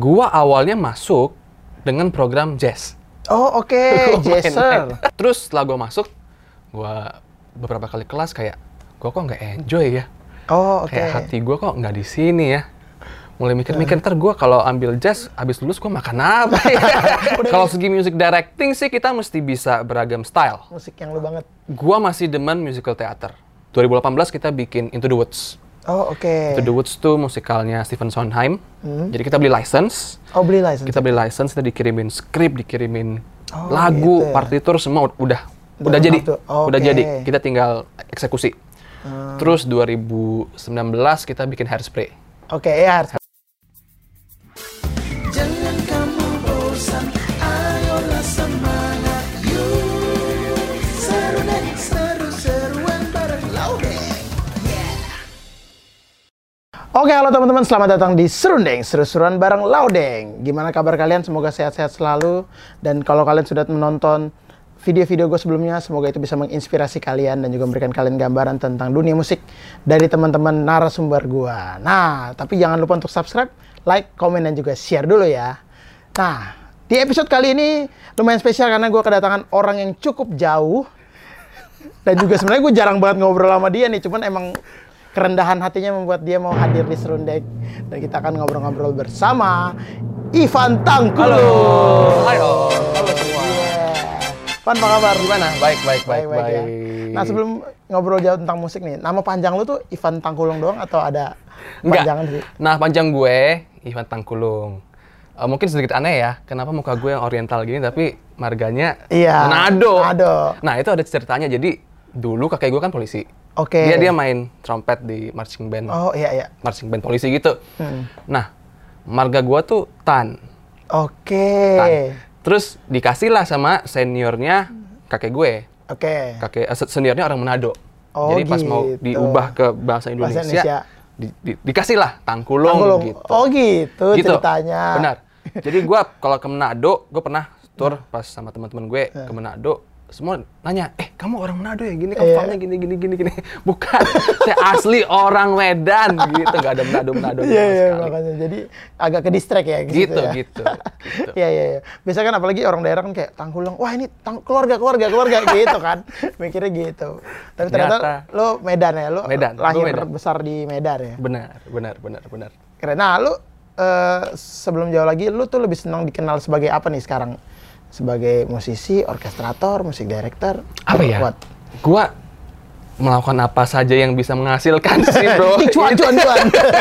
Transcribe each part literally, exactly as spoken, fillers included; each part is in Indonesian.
Gua awalnya masuk dengan program jazz. Oh oke, okay. Jazzer. Terus setelah gua masuk, gua beberapa kali kelas kayak, gua kok nggak enjoy ya. Oh oke. Okay. Kayak hati gua kok nggak di sini ya. Mulai mikir-mikir, ntar gue kalau ambil jazz, abis lulus gue makan apa ya? Kalau segi music directing sih kita mesti bisa beragam style. Musik yang lu banget. Gue masih demen musical theater. dua ribu delapan belas kita bikin Into the Woods. Oh oke. Okay. Into the Woods tuh musikalnya Stephen Sondheim. Hmm. Jadi kita beli license. Oh beli license. Kita beli license, kita dikirimin skrip, dikirimin oh, lagu, gitu ya? partitur semua udah udah, udah jadi. Oh, udah okay. jadi. Kita tinggal eksekusi. Hmm. Terus dua ribu sembilan belas kita bikin Hairspray. Oke, okay, ya Hairspray. Jangan kamu bosan, ayolah semangat yuk. Seru deh, seru-seruan bareng Laudeng. Yeah. Oke, halo teman-teman, selamat datang di Serundeng, seru-seruan bareng Laudeng. Gimana kabar kalian? Semoga sehat-sehat selalu. Dan kalau kalian sudah menonton video-video gue sebelumnya, semoga itu bisa menginspirasi kalian dan juga memberikan kalian gambaran tentang dunia musik dari teman-teman narasumber gue. Nah, tapi jangan lupa untuk subscribe, like, komen, dan juga share dulu ya. Nah, di episode kali ini lumayan spesial karena gue kedatangan orang yang cukup jauh. Dan juga sebenarnya gue jarang banget ngobrol sama dia nih, cuman emang kerendahan hatinya membuat dia mau hadir di Serundeng. Dan kita akan ngobrol-ngobrol bersama Ivan Tangkulung. Halo, halo semua. Van, apa kabar? Gimana? Baik, baik, baik, baik. Ya. Nah, sebelum ngobrol jauh tentang musik nih, nama panjang lu tuh Ivan Tangkulung doang atau ada panjangan sih? Nah, panjang gue Ivan Tangkulung. Uh, mungkin sedikit aneh ya, kenapa muka gue yang oriental gini tapi marganya iya, Manado. Manado. Nah, itu ada ceritanya. Jadi dulu kakek gue kan polisi. Oke. Okay. Dia dia main trompet di marching band. Oh iya iya. Marching band polisi gitu. Hmm. Nah, marga gue tuh Tan. Oke. Okay. Terus dikasih lah sama seniornya kakek gue. Oke. Okay. Kakek seniornya orang Manado. Oh, jadi pas gitu. mau diubah ke bahasa Indonesia, bahasa Indonesia. Di, di, dikasih lah Tangkulung, Tangkulung gitu. Oh gitu, gitu ceritanya. Benar. Jadi gue kalau ke Manado, gue pernah tour pas sama teman-teman gue ke Manado. Semua nanya, eh kamu orang Manado ya? Gini, kamu yeah. gini, gini, gini, gini. Bukan, saya asli orang Medan gitu. Gak ada Manado-Manado sama yeah, yeah, sekali. Makanya jadi agak ke distract ya gitu, gitu ya. Gitu, gitu. Iya, iya, iya. Biasanya kan apalagi orang daerah kan kayak Tangkulung, wah ini tang keluarga, keluarga, keluarga gitu kan. Mikirnya gitu. Tapi ternyata Nyata. lo Medan ya, lo Medan, lahir Medan. besar di Medan ya? Benar, benar, benar, benar. Keren. Nah, lo uh, sebelum jauh lagi, lo tuh lebih senang dikenal sebagai apa nih sekarang? Sebagai musisi, orkestrator, musik director? Apa ya? What? Gua melakukan apa saja yang bisa menghasilkan sih, bro. cuan, cuan, cuan.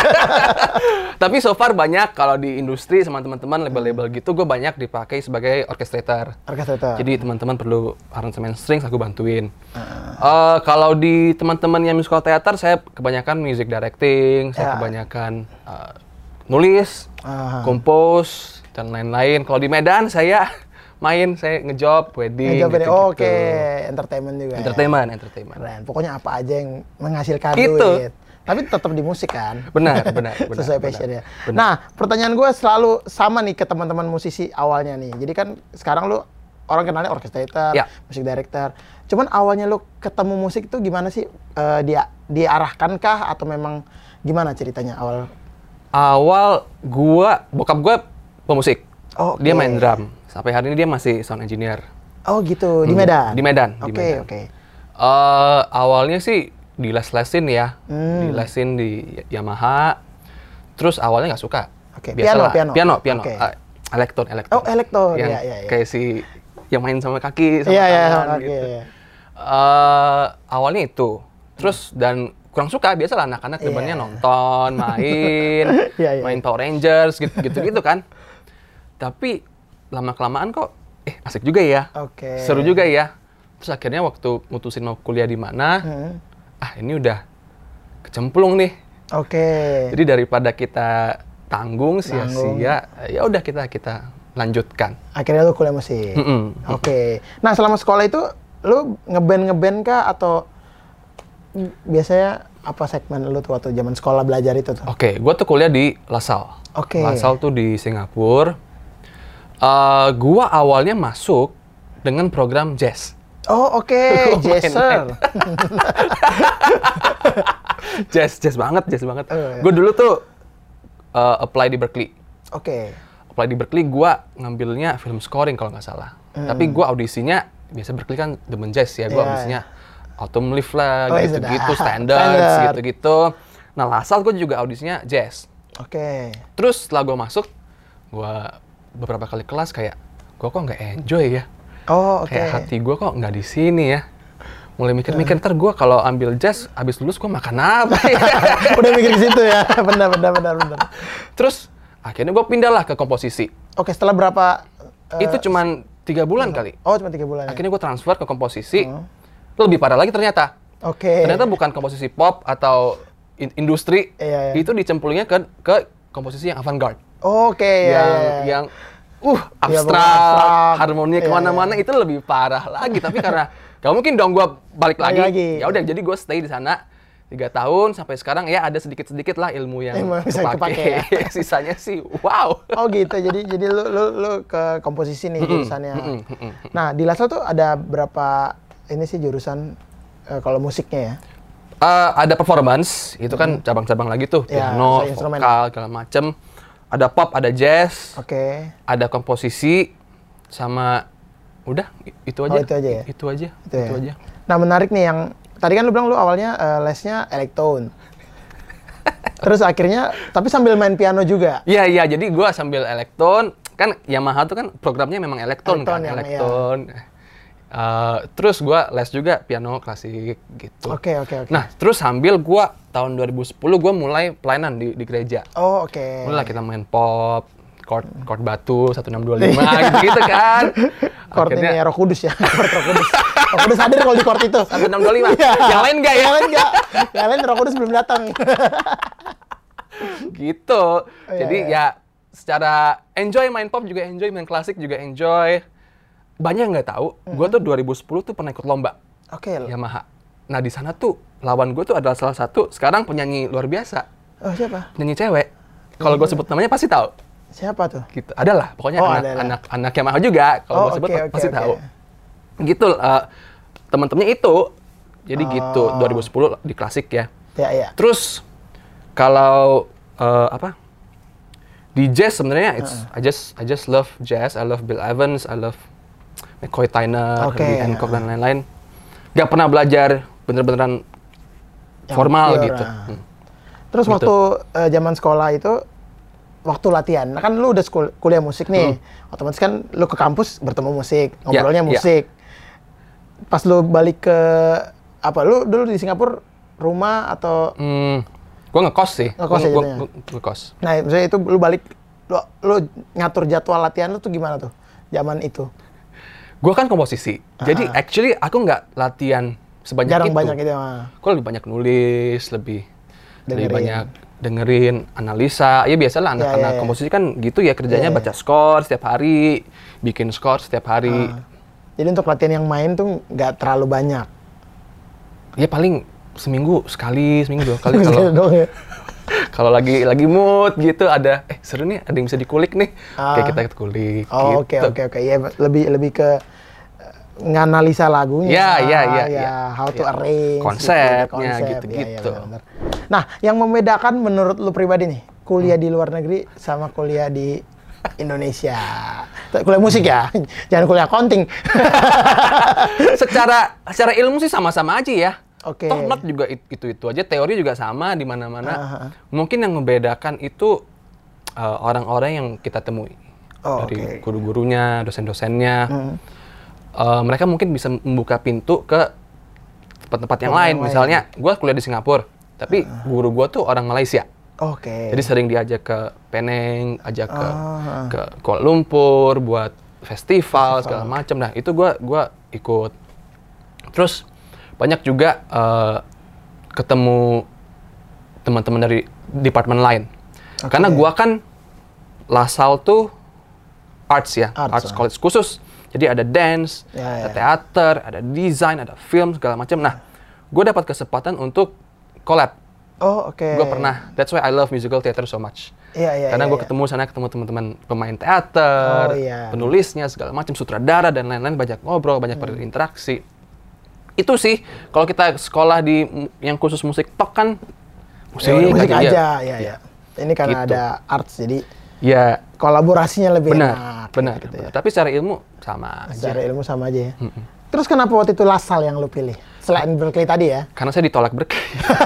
Tapi so far banyak kalau di industri sama teman-teman label-label gitu, gue banyak dipakai sebagai orchestrator. Orchestrator. Jadi teman-teman perlu aransemen strings, aku bantuin. Uh. Uh, kalau di teman-teman yang musical theater, saya kebanyakan music directing, saya yeah. kebanyakan uh, nulis, uh. compose, dan lain-lain. Kalau di Medan, saya main, saya ngejob, wedding, ngejob gitu-gitu. Oke, okay. Entertainment juga Entertainment, ya? entertainment. Keren. Pokoknya apa aja yang menghasilkan Itu. duit. Tapi tetap di musik kan? Benar, benar, benar. Sesuai passion ya. Benar. Nah, pertanyaan gue selalu sama nih ke teman-teman musisi awalnya nih. Jadi kan sekarang lu orang kenalnya orchestrator, ya. musik director. Cuman awalnya lu ketemu musik itu gimana sih? Uh, dia diarahkankah atau memang gimana ceritanya awal? Awal gua, bokap gua pemusik. Oh, okay. Dia main drum. Sampai hari ini dia masih sound engineer. Oh gitu, di Medan? Hmm, di Medan. Oke, okay, oke. Okay. Uh, awalnya sih diles-lesin ya. Hmm. Dilesin di Yamaha. Terus awalnya nggak suka. Oke, okay. piano, piano. Piano, piano. Okay. Uh, elektron, elektron. Oh, elektron. Yang ya, ya, ya. kayak si yang main sama kaki, sama ya, tangan ya, sama gitu. kaki, ya, ya. Uh, awalnya itu. Terus dan kurang suka, biasalah anak-anak yeah. depannya nonton, main, yeah, yeah. main Power Rangers, gitu-gitu kan. Tapi lama-kelamaan kok, eh asik juga ya, okay. seru juga ya. Terus akhirnya waktu mutusin mau kuliah di mana, hmm. ah ini udah kecemplung nih. Oke. Okay. Jadi daripada kita tanggung sia-sia, ya udah kita kita lanjutkan. Akhirnya lu kuliah musik. Mm -mm. Oke. Okay. Nah selama sekolah itu, lu ngeband ngeband kah atau biasanya apa segmen lu tuh waktu zaman sekolah belajar itu tuh? Oke, okay, gue tuh kuliah di LaSalle. Oke. Okay. LaSalle tuh di Singapura. Uh, gua awalnya masuk dengan program jazz. Oh oke, okay. Jazzer. jazz, jazz banget, jazz banget. Oh, iya. Gue dulu tuh uh, apply di Berkeley. Oke. Okay. apply di Berkeley, gue ngambilnya film scoring kalau nggak salah. Hmm. Tapi gue audisinya, biasa Berkeley kan demen jazz ya, gue yeah. audisinya Autumn Leaf lah, oh, gitu-gitu, standards, standards, gitu-gitu. Nah, LaSalle gue juga audisinya jazz. Oke. Okay. Terus setelah gue masuk, gue beberapa kali kelas kayak, gue kok nggak enjoy ya. Oh, oke. Okay. Kayak hati gue kok nggak di sini ya. Mulai mikir-mikir, ntar gue kalau ambil jazz, abis lulus gue makan apa ya? Udah mikir ke situ ya, benar, benar, benar, benar. Terus akhirnya gue pindah lah ke komposisi. Oke, setelah berapa? Uh, Itu cuman tiga bulan uh, kali. Oh, cuma tiga bulan. Akhirnya gue transfer ke komposisi. Uh. Lebih parah lagi ternyata. Oke. Okay. Ternyata bukan komposisi pop atau in- industri. Iya, iya. Itu dicemplungnya ke ke komposisi yang avant-garde. Oke, okay, yang, iya, iya. yang uh abstrak, ya, harmoninya iya, kemana-mana, iya. Itu lebih parah lagi. Tapi karena gak mungkin dong gue balik lagi. lagi. Ya udah, jadi gue stay di sana tiga tahun sampai sekarang ya ada sedikit-sedikit lah ilmu yang Ilmu bisa kepake. Ya. Sisanya sih wow. Oh gitu. Jadi jadi lu lu, lu ke komposisi nih jurusannya. Nah, di LaSalle tuh ada berapa ini sih jurusan uh, kalau musiknya ya? Uh, ada performance, itu kan hmm. cabang-cabang lagi tuh, ya, piano, vokal, segala macem. Ada pop, ada jazz, okay. ada komposisi, sama udah itu aja. Oh, itu aja ya? Itu aja, itu, itu ya? aja. Nah menarik nih yang, tadi kan lu bilang lu awalnya uh, lesnya elektron. Terus akhirnya, tapi sambil main piano juga? Iya, iya, jadi gua sambil elektron, kan Yamaha tuh kan programnya memang elektron kan, yang, elektron. Iya. Uh, terus gue les juga piano klasik gitu. Oke, okay, oke, okay, oke. Okay. Nah, terus sambil gue tahun dua ribu sepuluh gue mulai pelayanan di, di gereja. Oh, oke. Okay. Mulai kita main pop, chord, chord batu, satu enam dua lima gitu-gitu kan. Chord ini Roh Kudus ya, chord Roh Kudus. Roh Kudus hadir kalau di chord itu. satu enam dua lima. Ya. Yang lain enggak ya? Yang lain enggak. Yang lain Roh Kudus belum datang. Gitu. Oh, jadi iya, iya. ya secara enjoy main pop juga enjoy, main klasik juga enjoy. Banyak nggak tahu, mm-hmm. gue tuh dua ribu sepuluh tuh pernah ikut lomba okay. Yamaha. Nah di sana tuh lawan gue tuh adalah salah satu sekarang penyanyi luar biasa. Oh siapa? Penyanyi cewek. Kalau gue sebut namanya pasti tahu. Siapa tuh? Gitu. Adalah pokoknya oh, anak, adalah. anak anak Yamaha juga. Kalau oh, gue sebut okay, okay, pasti okay. tahu. Gitu. Uh, teman-temannya itu. Jadi oh. gitu dua ribu sepuluh di klasik ya. Ya ya. Terus kalau uh, apa? Di jazz sebenarnya it's uh. I just I just love jazz. I love Bill Evans. I love McCoy Tyner, okay. Herbie Hancock dan lain-lain. Gak pernah belajar bener-beneran yang formal pure, gitu. Nah. Hmm. Terus gitu. waktu uh, zaman sekolah itu, waktu latihan, nah kan lu udah sekul- kuliah musik nih, hmm. otomatis kan lu ke kampus bertemu musik, ngobrolnya yeah, musik. Yeah. Pas lu balik ke apa? Lu dulu di Singapura rumah atau? Hmm, gua ngekos sih. Ngekos gua, ya gua, jadinya? gua, ngekos. Nah, misalnya itu lu balik, lu, lu ngatur jadwal latihan lu tuh gimana tuh? Zaman itu? Gue kan komposisi, uh-huh. jadi actually aku nggak latihan sebanyak Jarang itu. banyak itu. Uh. Gue lebih banyak nulis, lebih dengerin. lebih banyak dengerin, analisa. Ya biasalah anak-anak ya, ya, ya. komposisi kan gitu ya kerjanya ya, ya. baca skor setiap hari, bikin skor setiap hari. Uh. Jadi untuk latihan yang main tuh nggak terlalu banyak. Ya paling seminggu sekali, seminggu dua kali kalau ya. kalau lagi lagi mood gitu ada eh seru nih ada yang bisa dikulik nih uh. kayak kita kulik. Oh oke gitu. oke oke ya lebih lebih ke nganalisa lagunya, ya, ya, ya, ya, ya. how to ya. arrange, konsepnya, gitu, konsep, gitu-gitu. Ya, ya, nah, yang membedakan menurut lu pribadi nih, kuliah hmm. di luar negeri sama kuliah di Indonesia, kuliah musik ya, jangan kuliah accounting. secara secara ilmu sih sama-sama aja ya. Oke. Okay. Toh not juga itu-itu aja, teori juga sama di mana-mana. Uh-huh. Mungkin yang membedakan itu uh, orang-orang yang kita temui. Oh, dari okay. guru-gurunya, dosen-dosennya. Hmm. Uh, mereka mungkin bisa membuka pintu ke tempat-tempat yang, yang lain. lain. Misalnya, gue kuliah di Singapura, tapi uh-huh. guru gue tuh orang Malaysia. Oke. Okay. Jadi sering diajak ke Penang, ajak ke uh-huh. ke Kuala Lumpur buat festival, festival. segala macam. Nah, itu gue gua ikut. Terus banyak juga uh, ketemu teman-teman dari departemen lain. Okay. Karena gua kan LaSalle tuh arts ya, arts, arts college khusus. Jadi ada dance, ya, ada ya. teater, ada desain, ada film segala macam. Nah, gua dapat kesempatan untuk collab. Oh, oke. Okay. Gua pernah. That's why I love musical theater so much. Iya, iya. Karena ya, gue ya. ketemu sana ketemu teman-teman pemain teater, oh, iya. penulisnya segala macam, sutradara dan lain-lain, banyak ngobrol, banyak hmm. berinteraksi. Itu sih kalau kita sekolah di yang khusus musik tok kan musik, ya, musik aja, aja ya, ya. Ini karena gitu. ada arts jadi Ya, kolaborasinya lebih benar, enak. benar, gitu benar. ya. Tapi secara ilmu sama aja. Secara ilmu sama aja ya. Terus kenapa waktu itu LaSalle yang lu pilih? Selain Berkeley tadi ya? Karena saya ditolak Berkeley.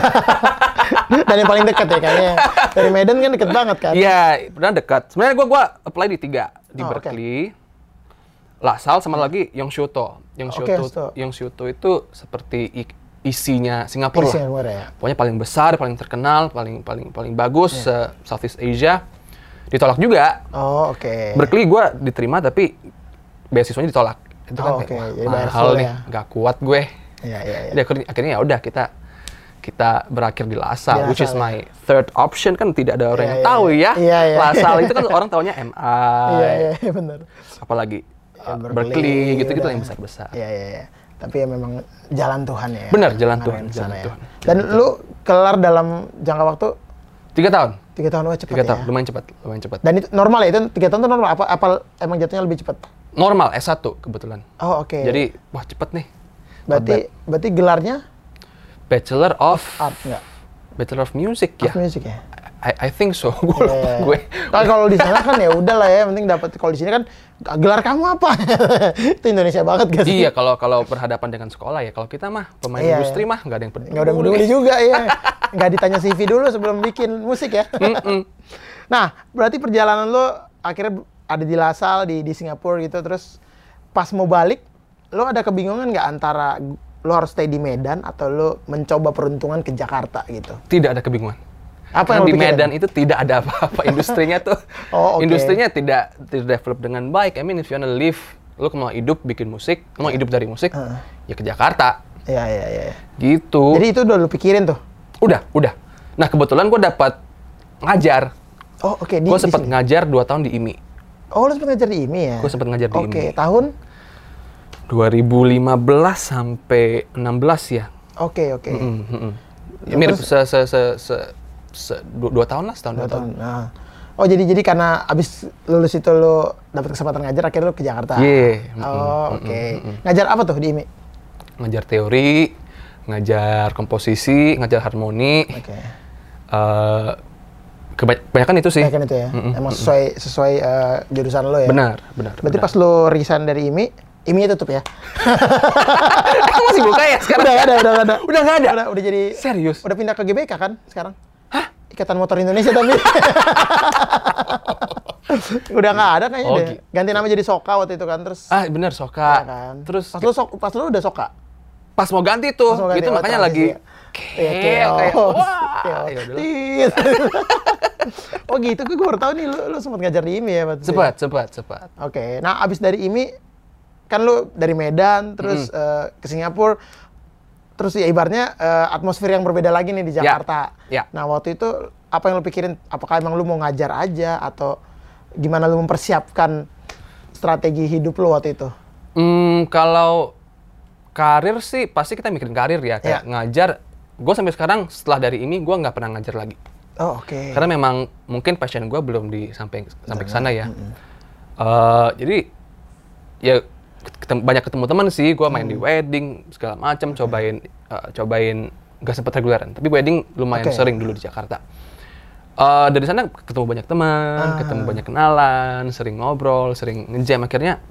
Dan yang paling dekat ya kayaknya. Dari Medan kan deket banget kan? Iya, benar dekat. Sebenarnya gua gua apply di tiga, di Oh, Berkeley, LaSalle sama lagi Yongshuto. Oke, Yongshuto, Yongshuto itu seperti i- isinya Singapura Pilih lah. Singapura ya? Pokoknya paling besar, paling terkenal, paling paling paling bagus se Southeast Asia. Ditolak juga. Oh, oke. Berkeley gua diterima tapi beasiswanya ditolak. Itu kan Oh, kayak oke. wah, Jadi bayar mahal full nih, ya. nggak kuat gue. Iya, iya, iya. Jadi akhirnya, akhirnya ya udah kita kita berakhir di LaSalle, Di which is LaSalle, my third option. Kan tidak ada orang Iya, yang iya, tahu iya. ya. Iya, iya. LaSalle itu kan orang taunya M I, Iya, iya, iya, benar. apalagi Ya, uh, Berkeley, gitu-gitu udah. yang besar-besar. Iya, iya, iya. Tapi ya memang jalan Tuhan ya. Benar, jalan Ngarahin Tuhan, ke jalan sana ya. Tuhan. Dan lu kelar dalam jangka waktu Tiga tahun, tiga tahun, wah cepat tiga ya. tahun, lumayan cepat, lumayan cepat. Dan itu normal ya, itu tiga tahun itu normal, apa, apa emang jatuhnya lebih cepat? Normal S satu kebetulan. Oh, oke. Jadi wah cepet nih. Berarti, berarti gelarnya Bachelor of art nggak? Bachelor of Music Art ya. music ya? I, I think so. Gue Iya, lupa iya. gue. Nah, kalau di sana kan ya udah lah ya, yang penting dapat. Kalau di sini kan gelar kamu apa? Itu Indonesia banget gak sih? Iya, kalau kalau berhadapan dengan sekolah ya. Kalau kita mah pemain Iya, industri iya. mah nggak ada yang peduli. Nggak udah peduli juga ya. Nggak ditanya C V dulu sebelum bikin musik ya. Nah, berarti perjalanan lo akhirnya ada di LaSalle di di Singapura gitu, terus pas mau balik, lo ada kebingungan nggak antara lo harus stay di Medan atau lo mencoba peruntungan ke Jakarta gitu? Tidak ada kebingungan. Apa Karena yang lo di pikirin? Medan itu tidak ada apa-apa. Industrinya tuh, Oh, oke. industrinya tidak tidak develop dengan baik. I mean, if you wanna live, lo mau hidup bikin musik, lo mau hidup dari musik, Heeh. ya ke Jakarta. Iya, iya, iya. Gitu. Jadi itu udah lo pikirin tuh? udah, udah. Nah kebetulan gue dapat ngajar. Oh, oke. di- Gue di sempat sini. ngajar dua tahun di I M I. Oh, lo sempat ngajar di I M I ya? Gue sempat ngajar di I M I. Oke, tahun? dua ribu lima belas sampai enam belas ya. Oke, oke. Mm, mm, mm. Ya, mirip se, se, se, se, se- dua, dua tahun lah, setahun Dua dua tahun. tahun. Nah. Oh, jadi jadi karena abis lulus itu lo dapat kesempatan ngajar, akhirnya lo ke Jakarta. Iya. Mm, Oh, mm, oke. mm, mm, Ngajar apa tuh di I M I? Ngajar teori, ngajar komposisi, ngajar harmoni. Oke. Eh, keba- kebanyakan itu sih. Kayak kan itu ya. Mm, mm, Emang mm, sesuai sesuai eh, jurusan lo ya. Benar, benar. Berarti benar. pas lo resign dari I M I, I M I-nya tutup ya? Emang masih buka ya sekarang? Udah nggak ada, udah nggak ada. Udah nggak ada? Udah, udah jadi. Serius? Udah pindah ke G B K kan sekarang? Hah? Ikatan Motor Indonesia tapi. Udah nggak ada kayaknya Oh, deh. gi- Ganti nama jadi Soka waktu itu kan, terus. Ah benar Soka. Ya kan? Terus pas lu sok, pas lu udah Soka. pas mau ganti tuh, Pas mau ganti, gitu oh, makanya transisi lagi ya. kayak, Iya, kayak, chaos. wah, Chaos. ya udahlah. Tit. Oh gitu, gue baru tahu nih lu, lu sempat ngajar di I M I ya berarti. Cepat, cepat, cepat. Oke, nah abis dari I M I, kan lu dari Medan, terus eh, ke Singapura, terus ya ibaratnya eh, atmosfer yang berbeda lagi nih di Jakarta. ya. Nah waktu itu, apa yang lu pikirin? Apakah emang lu mau ngajar aja, atau gimana lu mempersiapkan strategi hidup lu waktu itu? Hmm, kalau karir sih pasti kita mikirin karir ya, kayak Ya. ngajar. Gue sampai sekarang setelah dari ini gue nggak pernah ngajar lagi. Oh oke. Karena memang mungkin passion gue belum di sampai sampai ke sana ya. Eh, jadi ya ketemu, banyak ketemu teman sih, gue main di Mm. wedding segala macam, cobain eh, cobain nggak sempet reguleran, tapi wedding lumayan Oke. sering dulu di Jakarta. Eh, dari sana ketemu banyak teman, Ah. ketemu banyak kenalan, sering ngobrol, sering nge-jam, akhirnya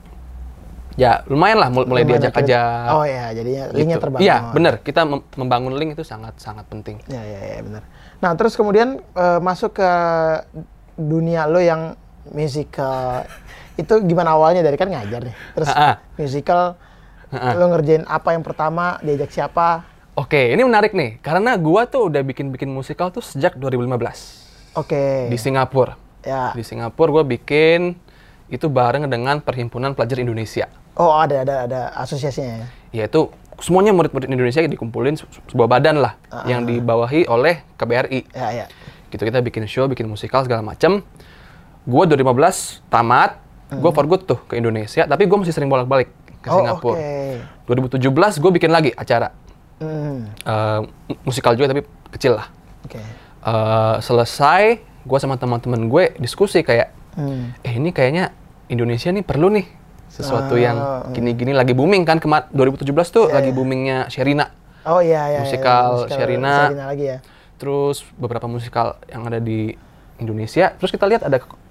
ya lumayan lah mul- mulai Lumayan diajak akhirnya- aja. Oh ya, jadinya linknya terbangun. Iya, bener. Kita mem- membangun link itu sangat sangat penting. Ya, ya, ya, benar. Nah, terus kemudian eh, masuk ke dunia lo yang musical. Itu gimana awalnya dari kan ngajar nih. Terus Ha-ha. musical, Ha-ha. lo ngerjain apa yang pertama, diajak siapa? Oke, ini menarik nih, karena gua tuh udah bikin-bikin musikal tuh sejak dua ribu lima belas Oke. di Singapura. Ya. Di Singapura gua bikin itu bareng dengan Perhimpunan Pelajar Indonesia. Oh, ada ada ada asosiasinya ya. Yaitu semuanya murid-murid Indonesia dikumpulin se- sebuah badan lah Ah. yang dibawahi oleh K B R I. Ya, ya. Gitu kita bikin show, bikin musikal segala macem. Gua dua ribu lima belas tamat, gua for good tuh ke Indonesia, tapi gua masih sering bolak-balik ke Oh, Singapura. oke. dua ribu tujuh belas gua bikin lagi acara Hmm. Eh, musikal juga tapi kecil lah. Oke. Eh, selesai, gue sama teman-teman gue diskusi kayak, Hmm. eh ini kayaknya Indonesia nih perlu nih sesuatu Ah, yang hmm. gini-gini lagi booming kan. Kemar dua ribu tujuh belas tuh Iya, lagi iya. boomingnya Sherina. Oh iya iya. Musikal iya, Sherina. Sherina lagi ya. Terus beberapa musikal yang ada di Indonesia. Terus kita lihat ada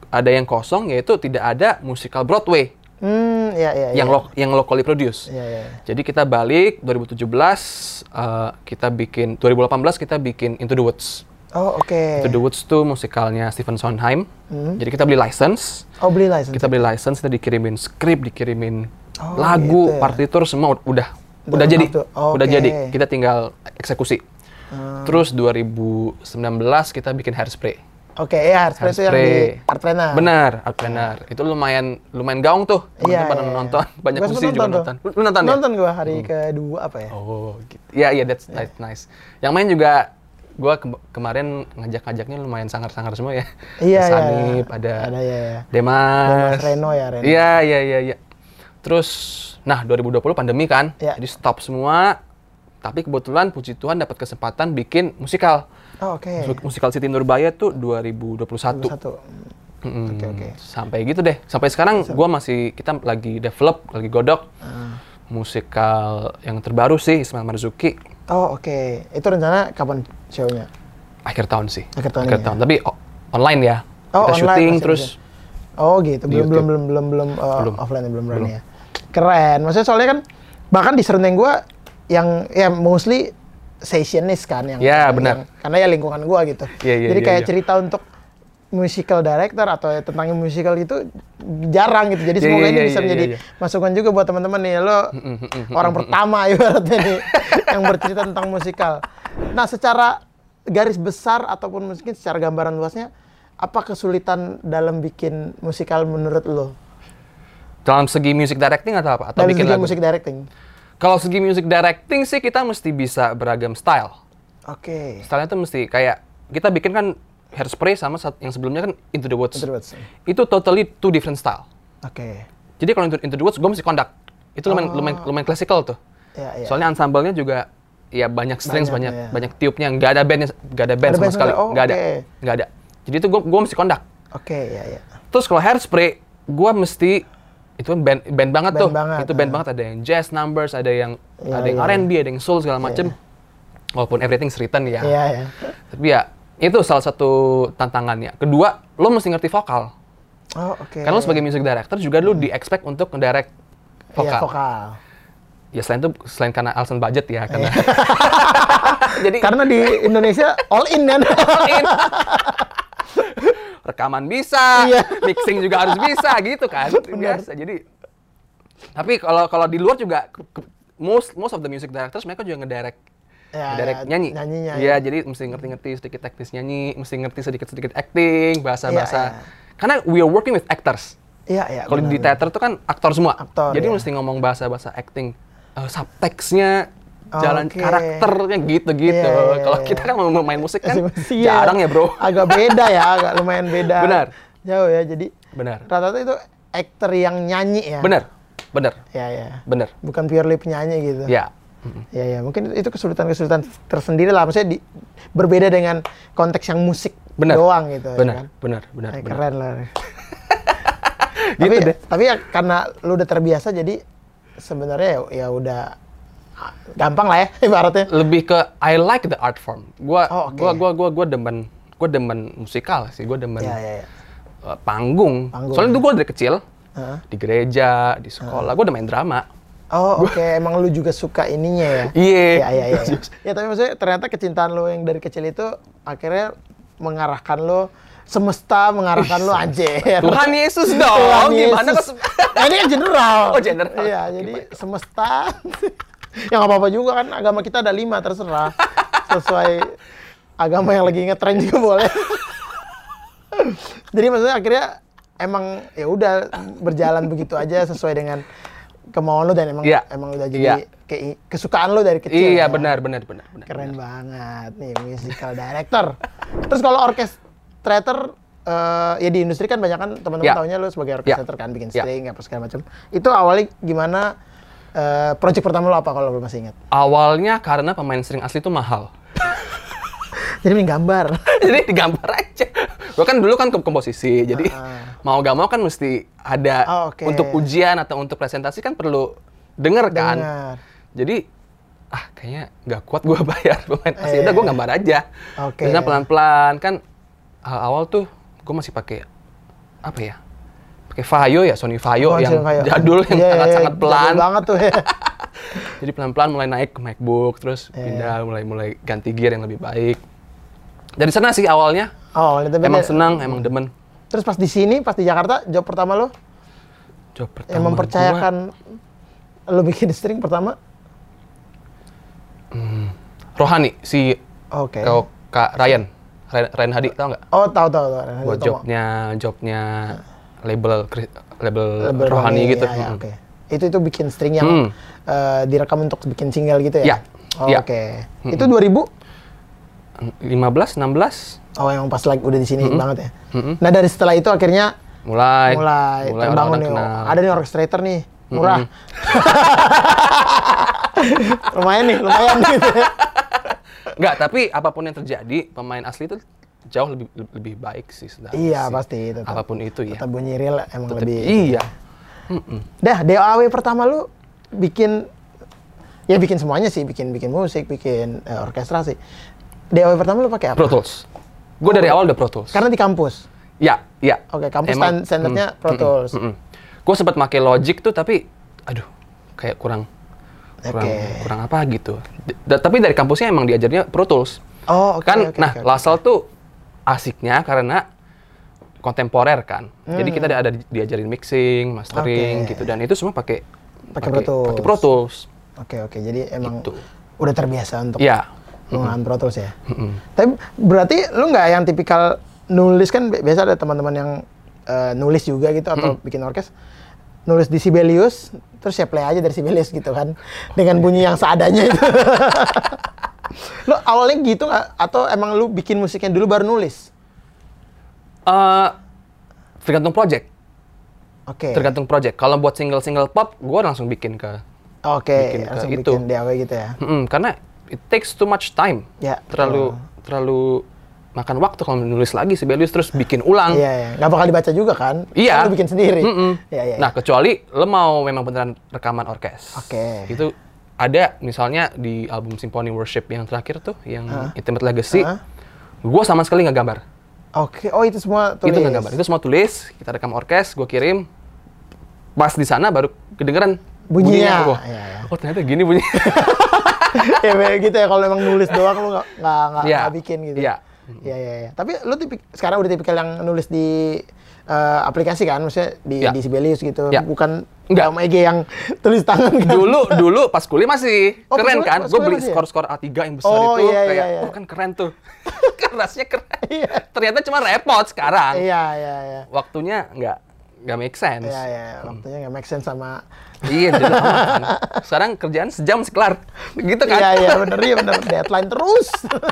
ada yang kosong, yaitu tidak ada musikal Broadway. Hmm, ya, ya, yang ya. lo, yang locally produce. Ya, ya. Jadi kita balik dua ribu tujuh belas, uh, kita bikin dua ribu delapan belas kita bikin Into the Woods. Oh, oke. Okay. Into the Woods tuh musikalnya Stephen Sondheim. Hmm. Jadi kita beli license. Oh, beli license. Kita beli license, kita dikirimin skrip, dikirimin oh, lagu, gitu ya? partitur semua udah Dalam udah jadi. Oh, udah okay. jadi. Kita tinggal eksekusi. Hmm. Terus dua ribu sembilan belas kita bikin Hairspray. Oke, okay, ya Hairspray itu yang di Artpreneur. Benar, Artpreneur. Itu lumayan lumayan gaung tuh. Iya, pada iya, menonton, iya. banyak Gua musisi juga nonton. nonton. Lu, lu nonton ya? Nonton gua hari hmm. kedua apa ya? Oh, gitu. Iya, iya, that's yeah. nice. Yang main juga gua ke kemarin ngajak-ngajaknya lumayan sangar-sangar semua ya. Iya, ada Sanip, iya. ada ada ya, ya. Demas. Demas Reno ya, Reno. Iya, iya, iya, iya. Terus nah dua ribu dua puluh pandemi kan. Ya. Jadi stop semua. Tapi kebetulan puji Tuhan dapat kesempatan bikin musikal. Oh, oke. Okay. Musikal Siti Nurbaya tuh dua ribu dua puluh satu. Oke, Hmm, oke. Okay, okay. Sampai gitu deh. Sampai sekarang gue masih, kita lagi develop, lagi godok uh. musikal yang terbaru sih, Ismail Marzuki. Oh, oke. Okay. Itu rencana kapan show-nya? Akhir tahun sih. Akhir tahun. Akhir ya? tahun. Tapi o- online ya. Oh, kita online, syuting masih terus. bisa. Oh, gitu. Belum belum belum belum belum, uh, Belum. offline belum berani Belum. ya. Keren. Maksudnya soalnya kan bahkan di serundeng gua yang ya mostly sessionist kan yang Ya, yang- benar. karena ya lingkungan gua gitu. Iya, iya, Jadi iya, kayak iya. cerita untuk musical director atau ya tentang musical itu jarang gitu. Jadi Iya, semoga iya, ini iya, bisa iya, menjadi iya. masukan juga buat teman-teman nih. Lo orang pertama ibaratnya nih yang bercerita tentang musikal. Nah, secara garis besar ataupun mungkin secara gambaran luasnya, apa kesulitan dalam bikin musikal menurut lo? Dalam segi music directing atau apa? Atau Dari bikin segi lagu? musik directing. Kalau segi music directing sih kita mesti bisa beragam style. Oke. Stylenya tuh mesti kayak, kita bikin kan Hairspray sama saat- yang sebelumnya kan Into the Woods. Into the Woods. Itu totally two different style. Oke. Jadi kalau Into, Into the Woods gue mesti conduct. Itu lumayan, Oh. lumayan, lumayan classical tuh. Ya, ya. Soalnya ensemble-nya juga ya banyak strings, Banyak, banyak ya. banyak tiupnya, nggak ada bandnya, nggak ada band Ada sama band sekali, sama- oh, nggak ada, oke. nggak ada. Jadi itu gue gue mesti conduct. Oke, ya, ya. Terus kalau Hairspray, gue mesti itu kan band band banget Band tuh. banget, Itu band ah. banget, ada yang jazz numbers, ada yang Ya, ada yang ya, R and B, ada yang soul segala macem. Walaupun everything's written ya. Iya, ya. Tapi ya itu salah satu tantangannya. Kedua, lo mesti ngerti vokal. Oh, oke. Karena lo sebagai music director juga lo di-expect untuk nge-direct Iya, vokal. vokal. Ya selain itu, selain karena alasan budget ya, karena jadi Karena di Indonesia all in kan. in. Rekaman bisa, Iya. mixing juga harus bisa gitu kan. Biasa. Jadi tapi kalau kalau di luar juga ke- ke- most most of the music directors mereka juga ngedirect Ya, ngedirect ya, nyanyi. nyanyinya, Iya, ya. jadi mesti ngerti-ngerti sedikit teknis nyanyi, mesti ngerti sedikit-sedikit acting, bahasa-bahasa. Iya, iya. Karena we are working with actors. Iya, iya. Kalau di benar. teater tuh kan aktor semua. Aktor, jadi ya. mesti ngomong bahasa-bahasa acting, uh, subtext-nya, jalan Oke. karakternya gitu-gitu. Iya, iya, Kalau iya. kita kan mau main musik kan Iya. jarang ya, Bro. Agak beda ya, agak lumayan beda. Benar. Jauh ya, jadi Benar. rata-rata itu aktor yang nyanyi ya. Benar. Benar. Ya, ya. Benar. Bukan purely penyanyi gitu. Ya. Ya, ya. Mungkin itu kesulitan-kesulitan tersendiri lah. Maksudnya di, berbeda dengan konteks yang musik Benar. doang gitu. ya Benar. kan? Benar. Benar. Eh, Benar. keren lah. Gitu tapi, deh. tapi ya karena lu udah terbiasa jadi sebenarnya ya, ya udah ah, gampang lah ya ibaratnya. Lebih ke I like the art form. Gua Oh, oke. gua gua gua gua demen gua demen musikal sih. Gua demen Ya, ya, ya. uh, panggung. Panggung. Soalnya dulu gua dari kecil Heeh. di gereja, di sekolah, gua udah main drama. Oh, oke. Emang lu juga suka ininya ya? Iya. Ya, ya, ya. Ya, ya tapi maksudnya ternyata kecintaan lu yang dari kecil itu akhirnya mengarahkan lu, semesta mengarahkan lu anjir. Tuhan Yesus dong. Tuhan Gimana kok? Yesus. Nah, ini kan general. Oh, general. Iya, jadi semesta. Ya nggak apa-apa juga kan, agama kita ada lima, terserah. Sesuai agama yang lagi ngetren juga boleh. Jadi maksudnya akhirnya emang ya udah berjalan begitu aja sesuai dengan kemauan lu dan emang Iya. emang udah jadi Iya. ke- kesukaan lu dari kecil. Iya, ya. benar, benar, benar, benar. Keren banget nih musical director. Terus kalau orchestrator eh, ya di industri kan banyak kan teman-teman Ya. taunya lu sebagai orchestrator kan bikin Ya. string apa segala macam. Itu awalnya gimana, eh, project pertama lu apa kalau lu masih ingat? Awalnya karena pemain string asli itu mahal. Jadi main gambar. Jadi digambar aja. Gue kan dulu kan ke komposisi, jadi Ah. mau gak mau kan mesti ada Oh, oke. untuk ujian atau untuk presentasi kan perlu denger kan. Dengar. Jadi ah kayaknya nggak kuat gue bayar pemain asli, Iya. udah gue gambar aja. Oke. Biasanya pelan-pelan kan uh, awal tuh gue masih pakai apa ya? Pakai Vaio ya, Sony Vaio Oh, yang Sony Vaio. jadul yang Iya, sangat-sangat iya, pelan. jadul banget tuh ya. Jadi pelan-pelan mulai naik ke MacBook, terus Iya, pindah mulai mulai ganti gear yang lebih baik. Dari sana sih awalnya. Oh, itu Emang beda. senang, emang demen. Terus pas di sini, pas di Jakarta, job pertama lo Job pertama yang mempercayakan lo bikin string pertama? gua, hmm, Rohani, si Oke. Kak Kak Ryan. Ryan, Ryan Hadi, tau nggak? Oh, tahu tahu tahu. Buat Tahu. jobnya, jobnya label kri- label, Label Rohani gitu. Ya, ya, Mm. oke. Itu itu bikin string yang Hmm. eh, direkam untuk bikin single gitu Ya, ya? Oh, ya. Oke. Itu dua ribu? lima belas, enam belas Oh, yang pas lagi udah di sini banget ya. Mm-mm. Nah, dari setelah itu akhirnya mulai mulai, terbangun orang-orang nih. kenal. oh, Ada nih orchestrator nih, murah. lumayan nih, lumayan gitu. Enggak, tapi apapun yang terjadi, pemain asli itu jauh lebih lebih baik sih sebenarnya. Iya, sih. pasti tetap. Apapun itu ya. Tetap bunyi real emang Tetap- lebih. Iya. Mm-mm. Dah, D A W pertama lu bikin ya bikin semuanya sih, bikin bikin musik, bikin eh, orkestrasi. D A W pertama lu pakai apa? Pro Tools. Gue dari awal udah Pro Tools. Karena di kampus. Ya, ya. Oke, kampus Emang- stand- standarnya mm, Pro mm, Tools. mm, mm. Gue sempat pakai Logic tuh, tapi aduh, kayak kurang kurang Oke. kurang apa gitu. D- tapi dari kampusnya emang diajarnya Pro Tools. Oh, oke. kan, oke, nah, oke, oke. Lasal tuh asiknya karena kontemporer kan. Jadi kita ada di- diajarin mixing, mastering Oke. gitu, dan itu semua pakai Pakai Pro Tools. Pakai Pro Tools. Oke, oke. Jadi emang Gitu. udah terbiasa untuk Ya. menggunakan Pro Tools ya. Mm-mm. Tapi berarti lu nggak yang tipikal nulis kan bi- biasa ada teman-teman yang eh, nulis juga gitu atau bikin orkes nulis di Sibelius terus ya play aja dari Sibelius gitu kan dengan bunyi yang seadanya itu. Lu awalnya gitu nggak atau emang lu bikin musiknya dulu baru nulis? Eh, tergantung project. Oke. Tergantung project. Kalau buat single-single pop, gue langsung bikin ke. Oke, bikin ke langsung itu. bikin D A W gitu ya. Mm-mm, karena it takes too much time. Ya, Terlalu terlalu makan waktu kalau nulis lagi Sibelius terus bikin ulang. Iya, iya. Nggak bakal dibaca juga kan? Iya. Kan lu bikin sendiri. Mm-mm. Iya, iya. Nah, kecuali lo mau memang beneran rekaman orkes. Oke. Itu ada misalnya di album Symphony Worship yang terakhir tuh, yang Intimate Legacy. Hah? Gue sama sekali nggak gambar. Oke. Oh, itu semua tulis. Itu nggak gambar. Itu semua tulis, kita rekam orkes, gue kirim. Pas di sana baru kedengeran Bunyinya. Wah, Iya, iya. oh ternyata gini bunyi. Ya kayak gitu ya kalau emang nulis doang lu nggak nggak nggak Iya. nggak bikin gitu. Iya. Iya iya iya. Tapi lu tipik, sekarang udah tipikal yang nulis di eh, aplikasi kan, maksudnya di Iya. di Sibelius gitu, Iya. bukan Enggak. M E G yang tulis tangan kan. dulu dulu pas kuliah masih Oh, pas keren kuliah- kan. pas Gue kuliah beli masih ya? skor-skor A tiga yang besar Oh, itu iya, kayak, iya, iya. oh kan keren tuh. Kerasnya keren. Iya. Ternyata cuma repot sekarang. Iya iya iya. Waktunya nggak nggak make sense. Iya iya, waktunya nggak make sense sama. Iya, jadi amat kan. Sekarang kerjaan sejam masih kelar. Gitu kan? Iya iya bener iya bener deadline terus.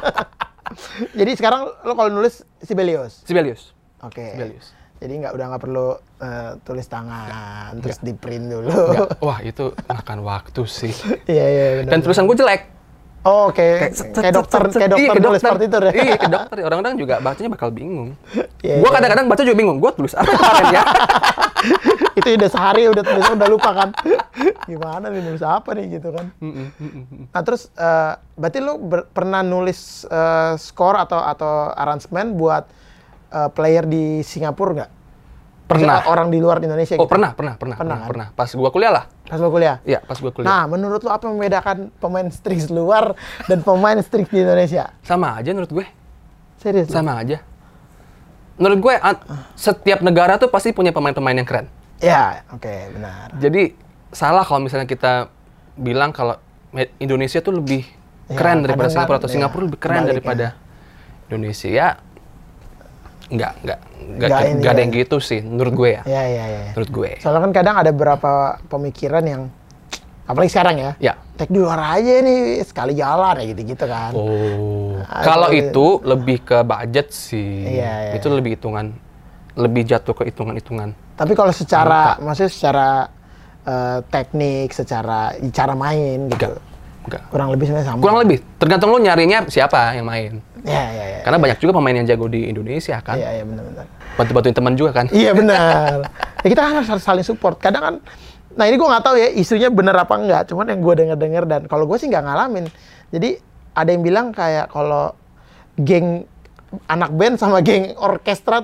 Jadi sekarang lo kalau nulis Sibelius. Sibelius. Oke. Sibelius. Jadi nggak udah nggak perlu eh, tulis tangan terus di print dulu. Nggak. Wah, itu makan waktu sih. Iya iya bener. Dan tulisan gue jelek. Oh, oke. Kayak, set, set, dokter, set, set. kayak dokter Iya, nulis seperti itu deh. Iya, kayak dokter. Orang-orang juga bacanya bakal bingung. Iya, Gue iya. kadang-kadang baca juga bingung. Gue tulis apa kemarin ya? Itu udah sehari udah tulis udah lupa kan. Gimana nih nulis apa nih gitu kan. Nah, terus eh, berarti lu ber- pernah nulis eh, score atau atau aransemen buat eh, player di Singapura nggak? Pernah. Maksudnya orang di luar Indonesia Oh, gitu. pernah, pernah, pernah, Pernah, pernah, kan? pernah. Pas gue kuliah lah. Pas lu kuliah. Iya, pas gue kuliah. Nah, menurut lu apa yang membedakan pemain strings luar dan pemain strings di Indonesia? Sama aja menurut gue. Serius? lu? Sama aja. Menurut gue, an- setiap negara tuh pasti punya pemain-pemain yang keren. Ya, oke, benar. Jadi, salah kalau misalnya kita bilang kalau me- Indonesia tuh lebih Ya, keren daripada kadang Singapura, kan, atau ya, Singapura lebih keren kebalik daripada Indonesia. Ya, nggak, nggak, nggak, Nggak ini nggak ada ya. yang gitu sih, menurut gue ya. Ya, ya, ya. Menurut gue. Soalnya kan kadang ada beberapa pemikiran yang apalagi sekarang ya. Ya. Tek di luar aja nih sekali jalan ya gitu-gitu kan. Oh. Ada- Kalau itu lebih ke budget sih. Iya, iya, Itu lebih hitungan, lebih jatuh ke hitungan-hitungan. Tapi kalau secara maksudnya secara eh, teknik, secara cara main gitu. Enggak. Enggak. Kurang lebih sebenarnya sama. Kurang lebih. Tergantung lo nyarinya siapa yang main. Ya, ya, ya. Karena banyak juga pemain yang jago di Indonesia kan. Iya, iya benar-benar. Bantu-bantuin teman juga kan. Iya benar. Ya kita kan harus saling support. Kadang kan, nah ini gue nggak tahu ya isunya bener apa enggak. Cuman yang gue denger-denger dan kalau gue sih nggak ngalamin. Jadi ada yang bilang kayak kalau geng anak band sama geng orkestra tuh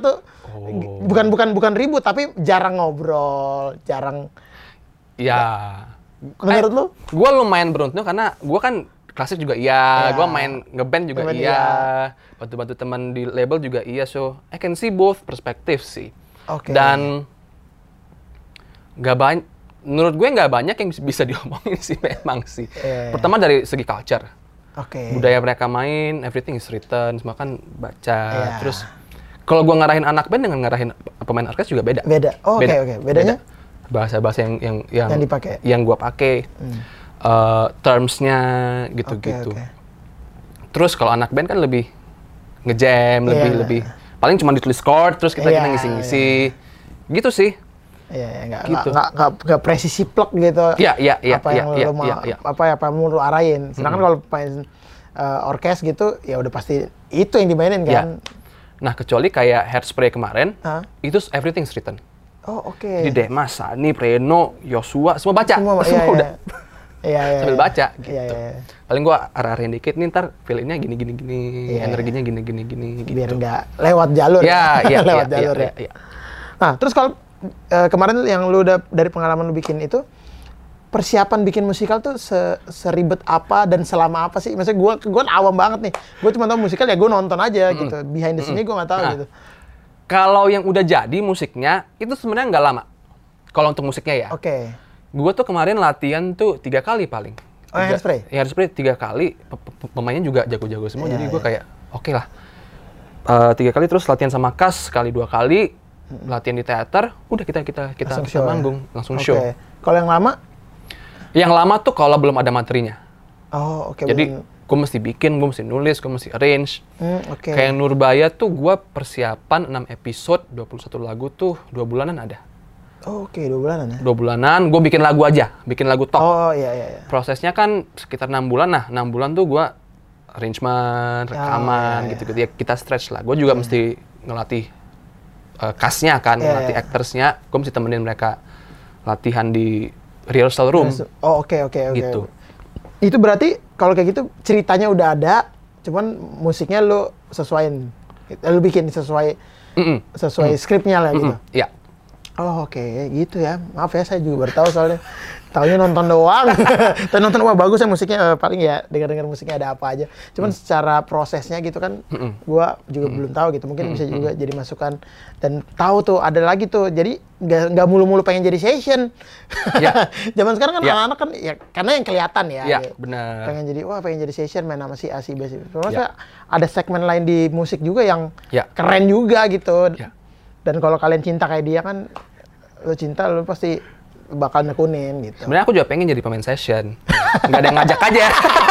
Oh. Bukan bukan bukan ribut tapi jarang ngobrol, jarang. Ya. Menurut eh, lu? Gue lumayan beruntung karena gue kan klasik juga iya, Iya. gue main ngeband juga Ngeband iya, iya. bantu-bantu teman di label juga iya, so I can see both perspektif sih. Oke. Dan nggak banyak, menurut gue nggak banyak yang bisa diomongin sih memang sih. Iya. Pertama dari segi culture, Oke. budaya mereka main, everything is written, semua kan baca. Iya. Terus kalau gue ngarahin anak band dengan ngarahin pemain orkes juga beda. Beda. Oh, oke oke. Bedanya? Bahasa-bahasa yang yang yang, Yang dipakai? yang gue pakai, Hmm. uh, terms-nya gitu-gitu. Oke, oke. Terus kalau anak band kan lebih ngejam, lebih Iya. lebih paling cuma ditulis chord, terus kita Iya, kita ngisi-ngisi, gitu sih. Iya, ya, nggak Gitu. nggak nggak nggak presisi plek gitu. Iya, iya, iya, Apa iya, yang iya, lu mau iya, iya. apa apa yang mau lu arahin. Sedangkan kalau main uh, orkes gitu, ya udah pasti itu yang dimainin Iya. kan. Nah kecuali kayak Hairspray kemarin, Hah? itu everything's written. Oh, oke. Jadi Demas, Sani, Preno, Yosua, semua baca, Semua, semua iya, udah Iya, iya. sambil iya. baca gitu. Iya, iya, iya. Paling gua arah-arahin dikit nih, ntar feel-nya gini gini gini, Iya. energinya gini gini gini gitu. Biar nggak lewat jalur. Ya, iya, lewat iya, jalur iya, ya. iya. Nah, terus kalau eh, kemarin yang lu udah dari pengalaman lu bikin itu, persiapan bikin musikal tuh se seribet apa dan selama apa sih? Maksudnya gua gua awam banget nih. Gua cuma tahu musikal ya gua nonton aja gitu. Behind the scene-nya gua nggak tahu Nah, gitu. Kalau yang udah jadi musiknya, itu sebenarnya nggak lama. Kalau untuk musiknya ya. Oke. Gue tuh kemarin latihan tuh tiga kali paling. Oh, yang Hairspray? Ya, Hairspray tiga kali. Pe- pe- Pemainnya juga jago-jago semua. Iya, jadi gue iya. kayak, oke lah. Eh, tiga kali terus latihan sama Kas sekali dua kali. Latihan di teater. Udah kita kita kita, Langsung kita show ya? manggung, langsung Oke. show. Kalau yang lama? Yang lama tuh kalau belum ada materinya. Oh, oke. Jadi belum- gue mesti bikin, gue mesti nulis, gue mesti arrange. Hmm, oke. Kayak Nurbaya tuh gue persiapan enam episode, dua puluh satu lagu tuh dua bulanan ada. Oh, oke, dua bulanan ya. Dua bulanan, gue bikin lagu aja, bikin lagu tok. Oh, iya iya iya. Prosesnya kan sekitar enam bulan. Nah, enam bulan tuh gue arrangement, rekaman, iya, iya. gitu-gitu. Ya, kita stretch lah. Gue juga mesti ngelatih uh, cast-nya kan, Iya, ngelatih iya. actors-nya. Gue mesti temenin mereka latihan di rehearsal room. Oh, oke oke oke. Gitu. Itu berarti kalau kayak gitu ceritanya udah ada, cuman musiknya lu sesuaiin. Lu bikin sesuai Mm-mm. sesuai skripnya lah gitu. Mm-mm. Iya. Oh, oke, gitu ya. Maaf ya, saya juga baru tahu soalnya. Taunya nonton doang. Tapi nonton, wah bagus ya musiknya, eh, paling ya dengar-dengar musiknya ada apa aja. Cuman secara prosesnya gitu kan, gua juga belum tahu gitu. Mungkin bisa juga jadi masukan. Dan tahu tuh, ada lagi tuh. Jadi nggak nggak mulu-mulu pengen jadi session. Ya. Zaman sekarang kan Ya. anak-anak kan, ya karena yang kelihatan ya. Iya, gitu. benar. Pengen jadi, wah pengen jadi session, main sama si A, si B, si B. Terus Ya. ada segmen lain di musik juga yang Ya. keren juga gitu. Ya. Dan kalau kalian cinta kayak dia kan, lu cinta lu pasti bakal nekunin gitu. Sebenarnya aku juga pengen jadi pemain session. Nggak ada yang ngajak aja.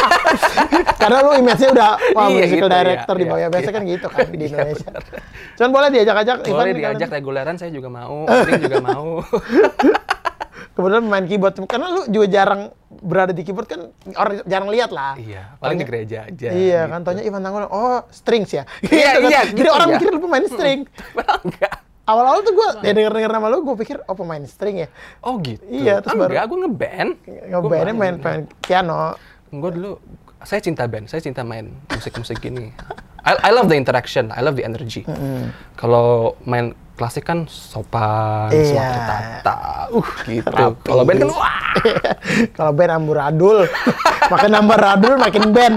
Karena lu image-nya udah wah Iya, musical gitu, director iya, di bawah iya, biasa iya. kan gitu kan di Iya, Indonesia. benar. Cuman boleh diajak-ajak Boleh Ivan diajak kalian. reguleran, saya juga mau. Odin juga mau. Kebetulan main keyboard karena lu juga jarang berada di keyboard kan, orang jarang lihat lah. Iya, paling di Taunya- gereja aja. Iya gitu. kan, taunya Ivan Tanggul, oh strings ya. Iya, Gitu kan. iya, Jadi gitu orang ya. mikir lu pemain string. Padahal enggak. Awal-awal tuh gue ya denger-denger nama lu, gue pikir oh pemain string ya. Oh gitu? Iya, terus baru- enggak, gue ngeband. Ngebandnya main, main piano. Gue dulu, saya cinta band, saya cinta main musik-musik gini. I, I love the interaction, I love the energy. Kalau main klasik kan sopan, Iya. semua tertata, uh gitu. Rapi. Kalau band kan wah. Kalau band amburadul, makin amburadul makin band.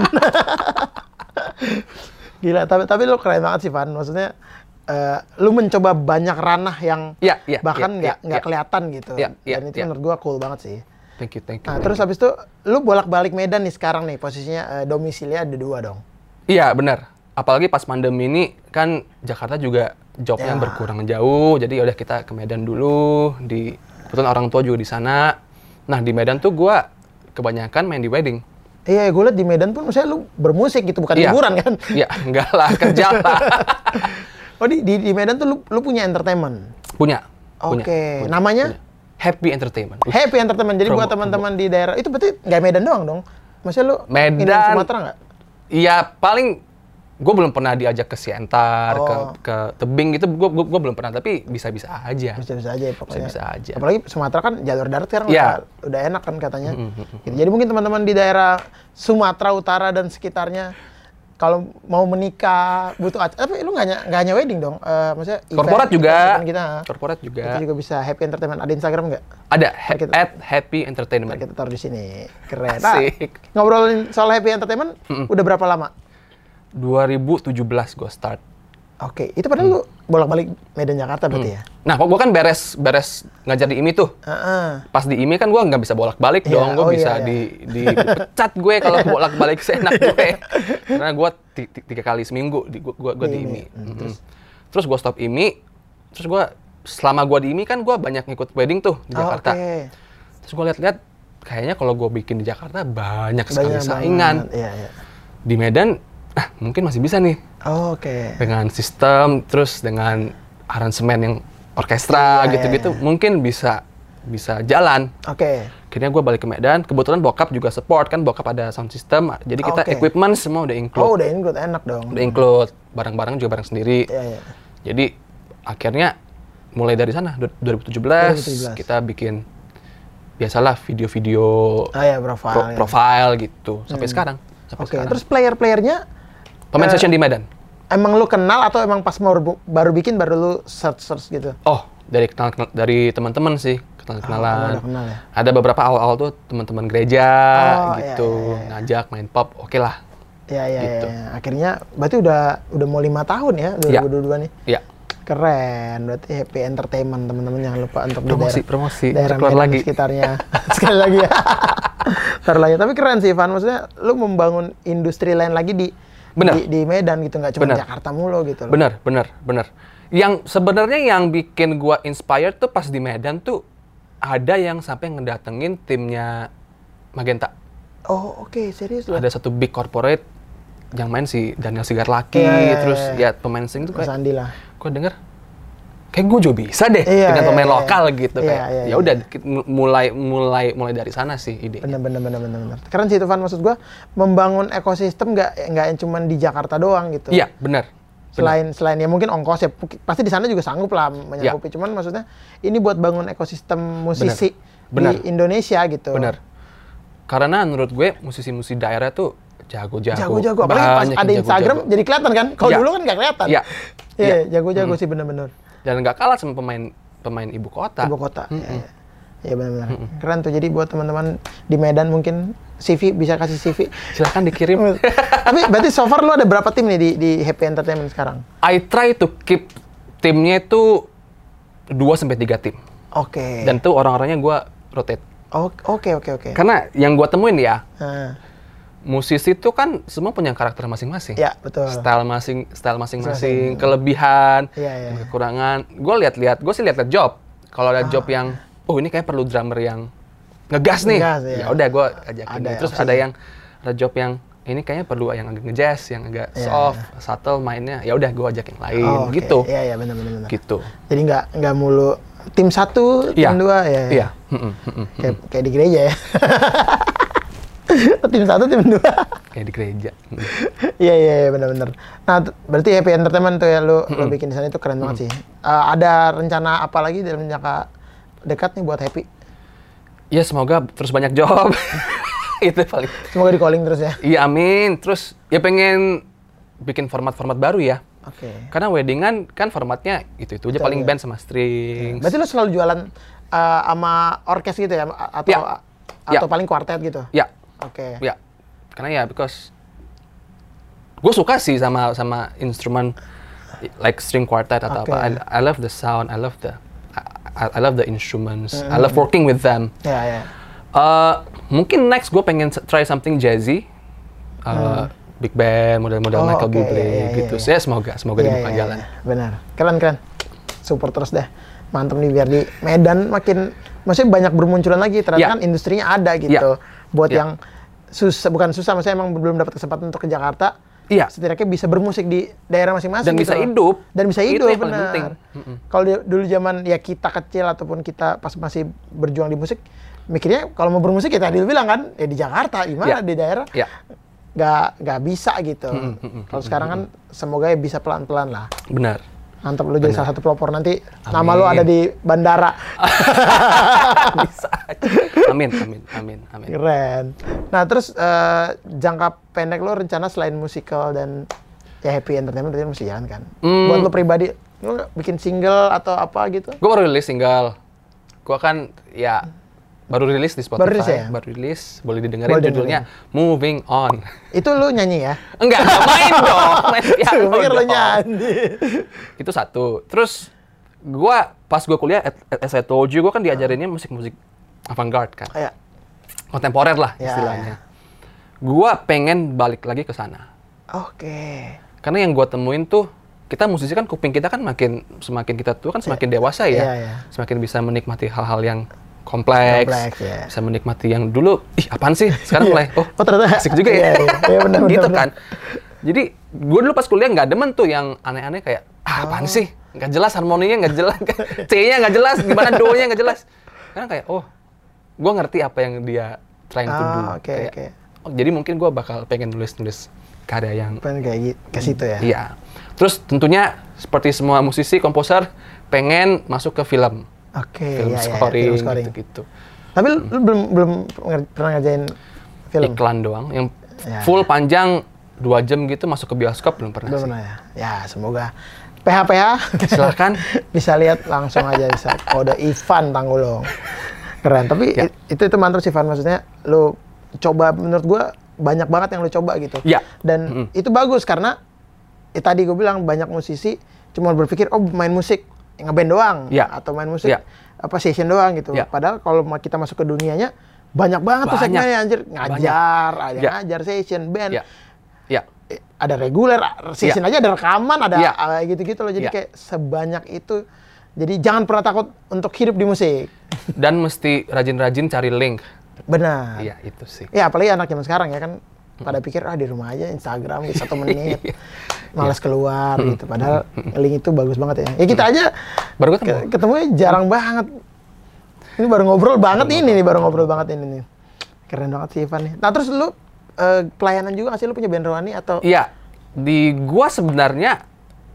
Gila, tapi tapi lu keren banget sih Van. Maksudnya eh, lu mencoba banyak ranah yang Iya, iya, bahkan iya, nggak iya, nggak iya. kelihatan gitu. Iya, iya, Dan itu iya. menurut gua cool banget sih. Thank you, thank you. Nah, thank terus you. habis itu lu bolak-balik Medan nih sekarang nih, posisinya eh, domisilinya ada dua dong. Iya benar. Apalagi pas pandemi ini kan Jakarta juga jobnya Ya. berkurang jauh, jadi udah kita ke Medan dulu. Di kebetulan orang tua juga di sana. Nah di Medan tuh gua kebanyakan main di wedding. Iya, gue liat di Medan pun maksudnya lu bermusik gitu, bukan Iya. hiburan kan? Iya, enggak lah, kerja lah. Oh, di, di di Medan tuh lu, lu punya entertainment. Punya. punya, Oke, punya, namanya? punya. Happy Entertainment. Uh, Happy Entertainment. Jadi Promo, buat teman-teman di daerah itu berarti nggak Medan doang dong? Maksudnya lu Medan. Indonesia Sumatera nggak? Iya, paling gue belum pernah diajak ke Siantar, Oh. ke ke tebing gitu. Gue gue belum pernah, tapi bisa-bisa aja. Bisa-bisa aja ya pokoknya. Bisa-bisa aja. Apalagi Sumatera kan jalur darat sekarang Iya. udah, udah enak kan katanya. Gitu. Jadi mungkin teman-teman di daerah Sumatera Utara dan sekitarnya kalau mau menikah butuh acara, tapi lu nggak hanya nggak hanya wedding dong, uh, maksudnya Korporat event, juga. event kita, Korporat juga. itu juga bisa. Happy Entertainment ada Instagram nggak? Ada ha- Kita- at Happy Entertainment. Kita taruh di sini, keren. Nah, Asik. ngobrolin soal Happy Entertainment, udah berapa lama? dua ribu tujuh belas gue start. Oke, itu padahal lu bolak-balik Medan Jakarta berarti ya? Nah, kok gue kan beres beres ngajar di I M I tuh. Heeh. Pas di I M I kan gue nggak bisa bolak-balik Iya, dong, gue oh bisa iya, iya. di dipecat gue kalau bolak-balik seenak gue. Karena gue ti- ti- tiga kali seminggu di gue gue Di di I M I. I M I. Hmm, terus terus gue stop I M I, terus gue selama gue di I M I kan gue banyak ngikut wedding tuh di Oh, Jakarta. Oke. Terus gue lihat-lihat kayaknya kalau gue bikin di Jakarta banyak sekali Banyak saingan. banget. Iya, iya. Di Medan, ah mungkin masih bisa nih Oh, Oke. dengan sistem, terus dengan aransemen yang orkestra Iya, gitu-gitu, iya, iya. mungkin bisa bisa jalan. Oke. Akhirnya gue balik ke Medan, kebetulan bokap juga support, kan bokap ada sound system, jadi kita Oke. equipment semua udah include. Oh, udah include, enak dong. Udah include, barang-barang juga barang sendiri. Iya, iya. Jadi akhirnya mulai dari sana, du- dua ribu tujuh belas, dua ribu tujuh belas. kita bikin biasalah video-video Ah ya, profile. pro- ya. profile gitu, sampai sekarang. Sampai Oke, sekarang. terus player-playernya Pemain eh, session di Medan. emang lu kenal atau emang pas mau baru, baru bikin baru lu search-search gitu? Oh, dari kenal, kenal- dari teman-teman sih, kenalan-kenalan. Oh, udah kenal ya? Ada beberapa awal-awal tuh teman-teman gereja Oh, gitu, iya, iya, iya. ngajak main pop, oke lah. Ya, ya, Gitu. ya, ya. Akhirnya berarti udah udah mau lima tahun ya, dua ribu dua puluh dua nih. Iya. Keren, berarti Happy Entertainment teman-teman, jangan lupa untuk di Promosi, daerah, promosi. daerah Keluar Medan lagi. sekitarnya. Sekali lagi ya. Keluar lagi. Tapi keren sih, Ivan. Maksudnya lu membangun industri lain lagi di Bener. di, di Medan gitu, nggak cuma Bener. Jakarta mulu gitu loh. Bener, bener, bener. Yang sebenarnya yang bikin gua inspired tuh pas di Medan tuh ada yang sampai ngedatengin timnya Magenta. Oh, oke, serius loh. Ada satu big corporate yang main si Daniel Sigarlaki, Iya, iya, terus iya. ya pemain sing tuh Mas kayak Andi lah. gue denger kayak gue juga bisa deh Iya, dengan iya, pemain iya. lokal gitu Iya, kayak iya, ya udah ki- mulai mulai mulai dari sana sih ide. Bener, bener, bener, bener, bener. Keren sih itu, Van. Maksud gua membangun ekosistem nggak nggak yang cuma di Jakarta doang gitu. Iya, benar. Selain selain ya mungkin ongkos ya pu- pasti di sana juga sanggup lah menyanggupi. Cuman maksudnya ini buat bangun ekosistem musisi Bener. di Indonesia gitu. Benar. Karena menurut gue musisi-musisi daerah tuh jago-jago. Jago-jago. Apalagi pas Banyak ada yang Instagram jago-jago. jadi kelihatan kan. Kalau Iya. dulu kan nggak kelihatan. Iya. Iya, Iya. jago-jago sih bener-bener. Dan nggak kalah sama pemain pemain ibu kota. Ibu kota. Iya, iya. Iya benar-benar. Keren tuh. Jadi buat teman-teman di Medan mungkin C V bisa kasih C V. Silahkan dikirim. Tapi berarti so far lu ada berapa tim nih di di Happy Entertainment sekarang? I try to keep timnya itu dua sampai tiga tim. Oke. Dan tuh orang-orangnya gue rotate. Oh, Oke, oke, oke. Karena yang gue temuin ya, Nah, musisi tuh kan semua punya karakter masing-masing. ya betul. Style masing, style masing-masing, Masing-masing. kelebihan, Iya, iya. kekurangan. Gue lihat-lihat, gue sih lihat-lihat job. Kalau ada Ah. job yang, oh ini kayak perlu drummer yang ngegas nih, Ngegas, iya. ya udah gue ajakin. Ada Terus opsinya. ada yang ada job yang ini kayaknya perlu yang agak ngejazz, yang agak Iya, soft, subtle mainnya. Ya udah gue ajak yang lain, Oh, oke. gitu. Iya, iya benar-benar. benar. Gitu. Jadi nggak nggak mulu tim satu, tim Iya. dua, ya. ya. Iya. Mm-mm, mm-mm. Kayak, kayak di gereja ya. tim satu, tim dua. Kayak di gereja. Mm. Iya, iya, iya, benar-benar. Nah, t- berarti Happy Entertainment tuh ya lu, lu bikin di sana itu keren banget sih. Eh, ada rencana apa lagi dalam jangka dekat nih buat Happy? Ya semoga terus banyak job. Itu paling. Semoga di calling terus ya. Iya amin. Terus ya pengen bikin format-format baru ya. Oke. Karena weddingan kan formatnya itu-itu aja, Betul, paling iya. band sama strings. Berarti lu selalu jualan eh, sama orkes gitu ya? Atau Ya. atau Ya. paling kuartet gitu? Ya, Oke. ya. Karena ya because gue suka sih sama sama instrumen like string quartet atau Oke. apa. I, I love the sound, I love the I, I love the instruments, I love working with them. Ya, ya. Uh, mungkin next gue pengen s- try something jazzy, uh, big band, model-model Oh, Michael oke, Bublé iya, iya, gitu. iya. Ya semoga, semoga Iya, dibuka iya, jalan. iya. Benar. Keren, keren. Support terus deh. Mantap nih biar di Medan makin, maksudnya banyak bermunculan lagi. Ternyata Iya. kan industrinya ada gitu. Iya. Buat Iya. yang susah, bukan susah, maksudnya emang belum dapat kesempatan untuk ke Jakarta. Iya. Setidaknya bisa bermusik di daerah masing-masing. Dan gitu bisa loh. hidup. Dan bisa Itu hidup, yang paling benar. penting. Mm-mm. Kalau di- dulu zaman ya kita kecil ataupun kita pas masih berjuang di musik, mikirnya kalau mau bermusik ya tadi lu bilang kan, ya di Jakarta, gimana Iya. di daerah. Iya. Nggak, nggak bisa gitu. Mm, mm, mm, Kalau sekarang kan semoga ya bisa pelan-pelan lah. Benar. Mantap, lu jadi Bener. salah satu pelopor nanti. Amin. Nama lu ada di bandara. Bisa aja. Amin, amin, amin, amin. Keren. Nah, terus eh, jangka pendek lu rencana selain musikal dan ya happy entertainment berarti mesti jalan kan? Hmm. Buat lu pribadi, lu bikin single atau apa gitu? Gue baru rilis single. Gue kan ya baru rilis di Spotify. Baru rilis ya? Baru rilis, boleh didengerin Boleh judulnya Moving On. Itu lu nyanyi ya? Enggak, enggak main dong, main piano Gue pikir lu dong. nyanyi. Itu satu. Terus gua pas gua kuliah, as I told you, gua kan diajarinnya musik-musik avant-garde kan. Kayak Kontemporer lah Ya, istilahnya. Gua pengen balik lagi ke sana. oke. Karena yang gua temuin tuh, kita musisi kan kuping kita kan makin semakin kita tua kan semakin dewasa ya. Iya, iya. Semakin bisa menikmati hal-hal yang kompleks. Kompleks, ya. Bisa menikmati yang dulu, ih apaan sih? Sekarang mulai, oh, Oh, ternyata asik juga ya. Iya, iya. Iya, benar, benar, gitu benar. kan. Jadi gue dulu pas kuliah nggak demen tuh yang aneh-aneh kayak ah, apaan sih? Nggak jelas harmoninya, nggak jelas, C-nya nggak jelas, gimana do-nya nggak jelas. Karena kayak oh, gue ngerti apa yang dia trying to do. Ah, oke, Kayak, oke. oh, jadi mungkin gue bakal pengen nulis-nulis karya yang Pengen kayak gitu, ke situ ya? iya. Terus tentunya seperti semua musisi, komposer pengen masuk ke film, Oke, film iya, iya, iya, scoring, film scoring. gitu-gitu. Tapi lu, lu belum belum nger- pernah ngerjain film? Iklan doang, yang Ya. full panjang dua jam gitu masuk ke bioskop belum pernah Belum sih. pernah ya? Ya, semoga P H P H Silakan. bisa lihat langsung aja, bisa kode Ivan Tanggulong. Keren, tapi Ya. i- itu itu mantap sih Ivan, maksudnya lu coba, menurut gua banyak banget yang lu coba gitu. Ya. Dan Mm-mm. itu bagus karena ya, tadi gue bilang banyak musisi cuma berpikir oh main musik ngeband doang Ya. atau main musik Ya. apa session doang gitu. Ya. Padahal kalau ma- kita masuk ke dunianya banyak banget tuh Banyak. segmennya anjir, ngajar, ada Ya. ngajar session band. Ya. Ya. Eh, ada reguler, session aja ada rekaman, ada Ya. uh, gitu-gitu loh. Jadi Ya. kayak sebanyak itu. Jadi jangan pernah takut untuk hidup di musik. Dan mesti rajin-rajin cari link. Benar. Iya, itu sih. Ya apalagi anak zaman sekarang ya kan pada pikir ah di rumah aja Instagram gitu satu menit, malas keluar gitu. Padahal link itu bagus banget ya. Ya kita aja Baru ketemu. ke- ketemunya jarang banget. Ini baru ngobrol banget ini nih, baru ngobrol banget ini nih. Keren banget sih Ivan nih. Nah terus lu eh, pelayanan juga nggak sih, lu punya band rohani atau? Iya, di gua sebenarnya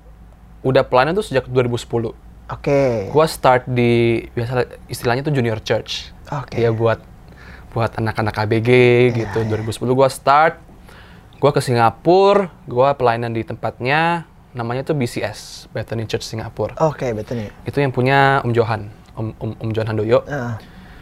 udah pelayanan tuh sejak dua ribu sepuluh. Oke. Gua start di biasa istilahnya tuh junior church. Oke. Ya buat buat anak-anak A B G gitu. iya. dua ribu sepuluh gua start. Gua ke Singapura, gua pelayanan di tempatnya namanya tuh B C S, Bethany Church Singapura. Oke, betul nih. Itu yang punya Om Johan, Om Om, Om Johan Handoyo. Ah,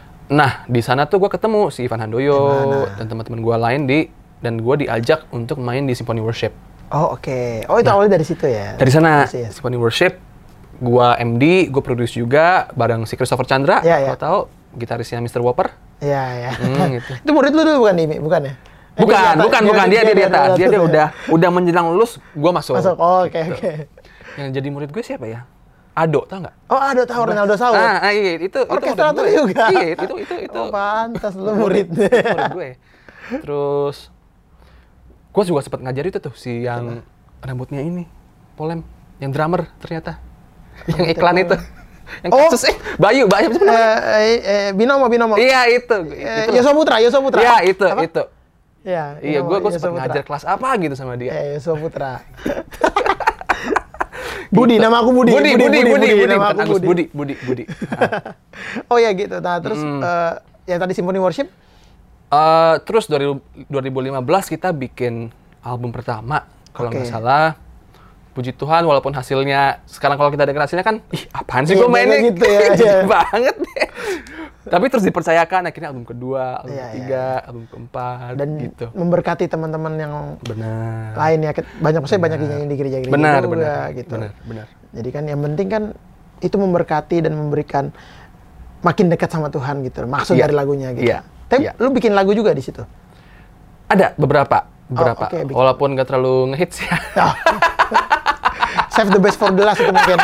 Nah, di sana tuh gua ketemu si Ivan Handoyo Gimana? dan teman-teman gua lain di dan gua diajak untuk main di Symphony Worship. Oh oke. Oh itu awalnya dari situ ya? Dari sana, Yes, yes. Symphony Worship, gua M D, gua produce juga bareng si Christopher Chandra, Ya, ya. kalau tahu gitarisnya mister Whopper. Iya, iya. Hmm, gitu. Itu murid lu dulu bukan Imi? Bukan ya? Eh, Bukan, dia di atas- bukan, bukan dia dia di atas. Dia dia ya? udah udah menjelang lulus, gua masuk. Masuk. Oh, oke, Gitu. oke. Yang jadi murid gue siapa ya? Ado, tau nggak? Oh, ada tahu Ronaldo Saul. Ah, ah, iya, itu itu Orkestrator murid gue. juga. Iya, itu itu itu. Oh, pantas lu murid. Itu murid gue. Terus gue juga sempat ngajar itu tuh si yang rambutnya ini, polem, yang drummer ternyata. Yang iklan itu. Yang Oh. kasus eh Bayu, Bayu apa sih namanya? Eh, eh, eh, binomo, binomo. Iya, itu. Eh, itu. Yoso Putra, Yoso Putra. Iya, itu, Apa? itu. Iya, Iya, binomo, gue gue Yoso sempat Putra. ngajar kelas apa gitu sama dia. Iya, Yoso Putra. Budi, nama aku Budi. Budi, Budi, Budi, Budi, nama bukan aku Agus, Budi. Budi, Budi, Budi. Ah. Oh ya gitu. Nah, terus Mm. eh, yang tadi Symphony Worship. Eh, terus dua ribu lima belas kita bikin album pertama, kalau nggak Oke. salah. Puji Tuhan, walaupun hasilnya sekarang kalau kita dengar hasilnya kan, ih apaan sih Iya, gue mainnya gitu ya, Gitu iya. banget deh. Tapi terus dipercayakan akhirnya album kedua, album Iya, ketiga, album keempat, Dan gitu. memberkati teman-teman yang Benar. lain ya. Banyak maksudnya banyak yang nyanyi di gereja-gereja Benar, juga benar, gitu. benar, benar. Jadi kan yang penting kan itu memberkati dan memberikan makin dekat sama Tuhan gitu. Maksud Iya. dari lagunya gitu. Iya. Tapi Iya. lu bikin lagu juga di situ. Ada beberapa, beberapa. oke, bikin. Walaupun nggak terlalu ngehits ya. Oh. Save the best for the last itu mungkin.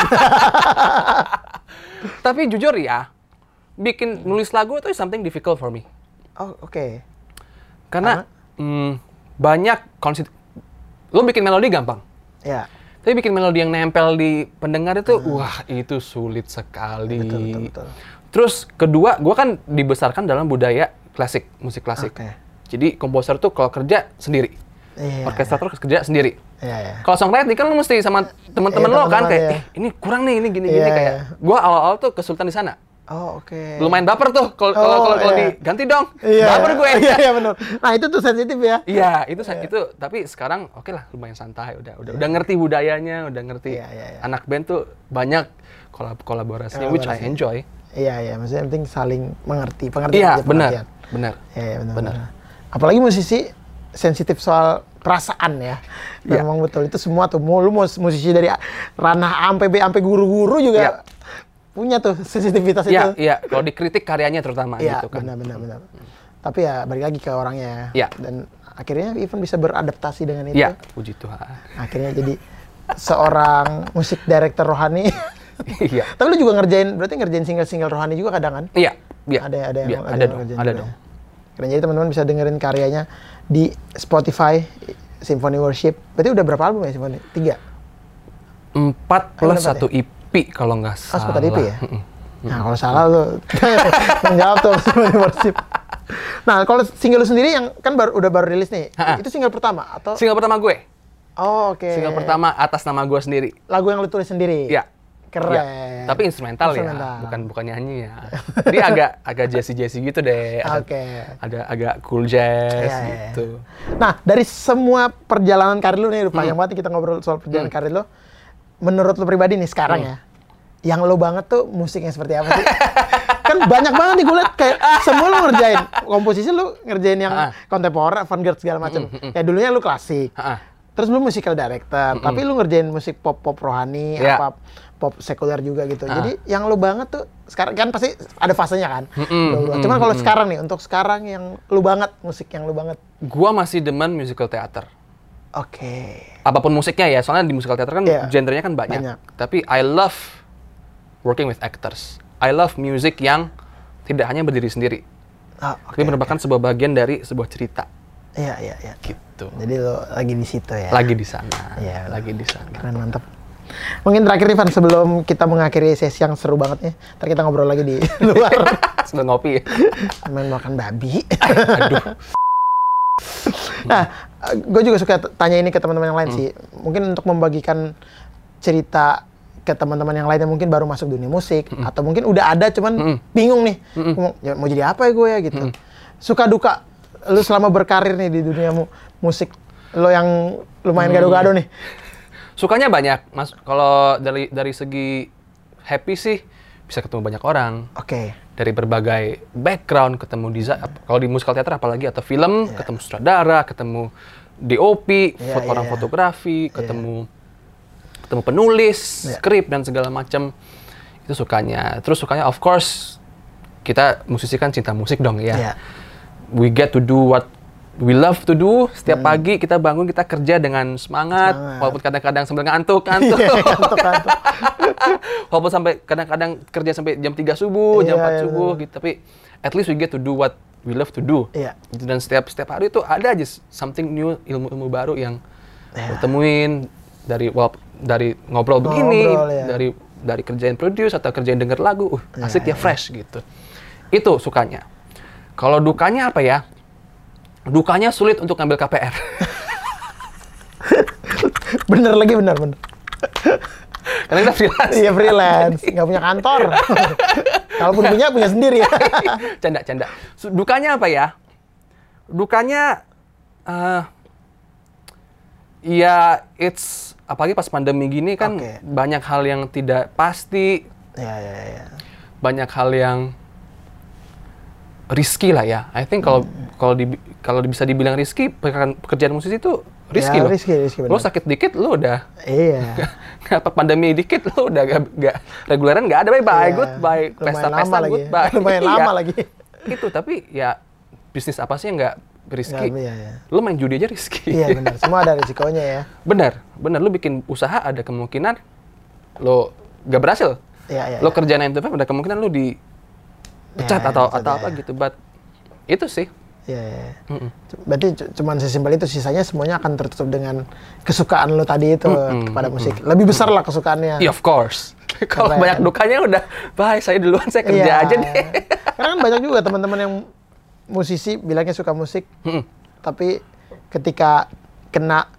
Tapi jujur ya, bikin nulis lagu itu is something difficult for me. Oh, oke. Karena mm, banyak konsep. Lo bikin melodi gampang. Ya. Tapi bikin melodi yang nempel di pendengar itu, wah itu sulit sekali. Betul, betul, betul. Terus kedua, gue kan dibesarkan dalam budaya klasik, musik klasik. Oke. Jadi komposer tuh kalau kerja sendiri, Iya. orkestrator kerja sendiri. Iya, iya. Kalau songwriting kan lu mesti sama teman-teman Iya, lo kan teman-teman, kayak, iya. eh ini kurang nih, ini gini-gini Iya, kayak. iya. Gua awal-awal tuh kesulitan di sana. Oh, oke. Lumayan baper tuh kalau kalau Oh, kalau kalau iya. diganti dong. Iya. Baper gue. Iya, iya benar. Nah, itu tuh sensitif ya. Iya, itu sa- itu tapi sekarang oke lah lumayan santai udah udah udah ngerti budayanya, udah ngerti. Iya, iya, iya. Anak band tuh banyak kolab kolaborasinya which I Kolaborasi. enjoy. Iya, iya, maksudnya yang penting saling mengerti, pengertian Iya, aja, benar. pengertian. Benar. Iya, iya, benar. Benar. benar. Apalagi musisi sensitif soal perasaan ya. Iya. Memang betul itu semua tuh. Mau lu mau musisi dari ranah ampe B ampe guru-guru juga Iya. punya tuh sensitivitas Iya, itu. iya, kalau dikritik karyanya terutama Iya, gitu kan. benar benar benar. Tapi ya balik lagi ke orangnya. Iya. Dan akhirnya Ivan bisa beradaptasi dengan itu. Iya, puji Tuhan. Akhirnya jadi seorang musik director rohani. Iya. Tapi lu juga ngerjain, berarti ngerjain single-single rohani juga kadang kan? Iya, iya. Ada ada yang Iya, ada, ada yang dong, ngerjain ada juga dong. ya. Keren, jadi teman-teman bisa dengerin karyanya di Spotify Symphony Worship. Berarti udah berapa album ya Symphony? Tiga? Empat Ada plus empat satu E P kalau nggak Oh, salah. sempat ada E P ya? Mm-mm. Nah, kalau salah lu menjawab tuh Symphony Worship. Nah, kalau single lu sendiri yang kan baru udah baru rilis nih. Ha-ha. Itu single pertama atau Single pertama gue. Oh, oke. Single pertama atas nama gue sendiri. Lagu yang lu tulis sendiri. Iya. Keren. Iya. Tapi instrumental, Instrumental. ya, bukan bukan nyanyi ya. Dia agak agak jazzy-jazzy gitu deh. Ada, Oke. ada agak cool jazz Iya, iya, iya. gitu. Nah, dari semua perjalanan karir lu nih, udah panjang banget nih kita ngobrol soal perjalanan Hmm. karir lu. Menurut lu pribadi nih sekarang ya, yang lu banget tuh musiknya seperti apa sih? Kan banyak banget nih gue liat kayak semua lu ngerjain komposisi, lu ngerjain yang Ah. kontemporer, avant-garde segala macam. Ya dulunya lu klasik. Ha-ha. Terus lu musical director, tapi lu ngerjain musik pop-pop rohani, Iya. apa pop sekuler juga gitu. Ah. Jadi yang lu banget tuh sekarang kan pasti ada fasenya kan. Mm-mm, Dua-dua. mm-mm, Cuman kalau mm-mm. sekarang nih, untuk sekarang yang lu banget, musik yang lu banget. Gua masih demen musical theater. Oke. Apapun musiknya ya, soalnya di musical theater kan Iya. genrenya kan banyak. Banyak. Tapi I love working with actors. I love music yang tidak hanya berdiri sendiri, Ah, oke, tapi merupakan sebuah bagian dari sebuah cerita. Iya, iya, iya. Gitu. Jadi lo lagi di situ ya. Lagi di sana. Iya, lagi di sana. Keren, mantap. Mungkin terakhir Ivan, sebelum kita mengakhiri sesi yang seru banget nih, ntar kita ngobrol lagi di luar. Sambil ngopi. Main makan babi. Aduh. Nah, gue juga suka t- tanya ini ke teman-teman yang lain Hmm. sih. Mungkin untuk membagikan cerita ke teman-teman yang lain yang mungkin baru masuk dunia musik, Hmm. atau mungkin udah ada cuman bingung nih, mau, ya, mau jadi apa ya gue ya gitu. Hmm. Suka duka lu selama berkarir nih di dunia mu- musik, lo yang lumayan Hmm. gado-gado nih. Sukanya banyak, Mas. Kalau dari dari segi happy sih bisa ketemu banyak orang. Oke. Dari berbagai background, ketemu desain. Kalau di musical theater apalagi, atau film, Iya. ketemu sutradara, ketemu D O P, Iya, fot- iya, orang iya. fotografi, ketemu ketemu penulis, Iya. skrip dan segala macam. Itu sukanya. Terus sukanya of course kita musisi kan cinta musik dong ya. Iya. We get to do what we love to do. Setiap pagi kita bangun, kita kerja dengan semangat, Hmm. Semangat. walaupun kadang-kadang sambil ngantuk, ngantuk. Iya, kantuk-kantuk. Walaupun sampai kadang-kadang kerja sampai jam tiga subuh, jam Iya, empat iya, subuh gitu, tapi at least we get to do what we love to do. Iya. Gitu. Dan setiap setiap hari itu ada aja something new, ilmu-ilmu baru yang Iya. lo temuin dari wal- dari ngobrol begini, Ngobrol, ya. dari dari kerjain produce atau kerjain denger lagu, uh, Iya, asik ya, iya. fresh gitu. Itu sukanya. Kalau dukanya apa ya? Dukanya sulit untuk ngambil K P R. Bener lagi, bener, bener. Karena kita freelance. Iya, freelance, nggak punya kantor. Kalaupun punya, punya sendiri. Canda, canda. Su- Dukanya apa ya? Dukanya, eh ya it's apalagi pas pandemi gini kan Oke. banyak hal yang tidak pasti, Iya, iya, iya. banyak hal yang risky lah ya. I think kalau kalau di, kalau bisa dibilang risky, pekerjaan, pekerjaan musisi itu risky Ya, loh. risky, risky, Lo benar. sakit dikit, lo udah Iya. apa pandemi dikit, lo udah gak, gak reguleran nggak ada, bye bye, Iya. goodbye, Lumayan pesta-pesta lama lagi. goodbye. Lumayan Iya. lama lagi. Itu tapi ya bisnis apa sih yang nggak risky? Nggak, iya, iya. Lo main judi aja risky. Iya, benar. Semua ada risikonya ya. benar, benar. Lo bikin usaha ada kemungkinan lo gak berhasil. Iya, iya. Lo kerja nine to five ada kemungkinan lo dipecat Ya, atau dipecat, atau ya. apa gitu. But itu sih. Iya, iya. Mm-mm. Berarti cu- cuman sesimpel itu, sisanya semuanya akan tertutup dengan kesukaan lo tadi itu Mm-mm, kepada musik. Lebih besar lah kesukaannya. Yeah, of course. Kalau Keren. banyak dukanya udah, bye saya duluan, saya kerja Iya. aja deh. Karena kan banyak juga teman-teman yang musisi bilangnya suka musik, Mm-mm. tapi ketika kena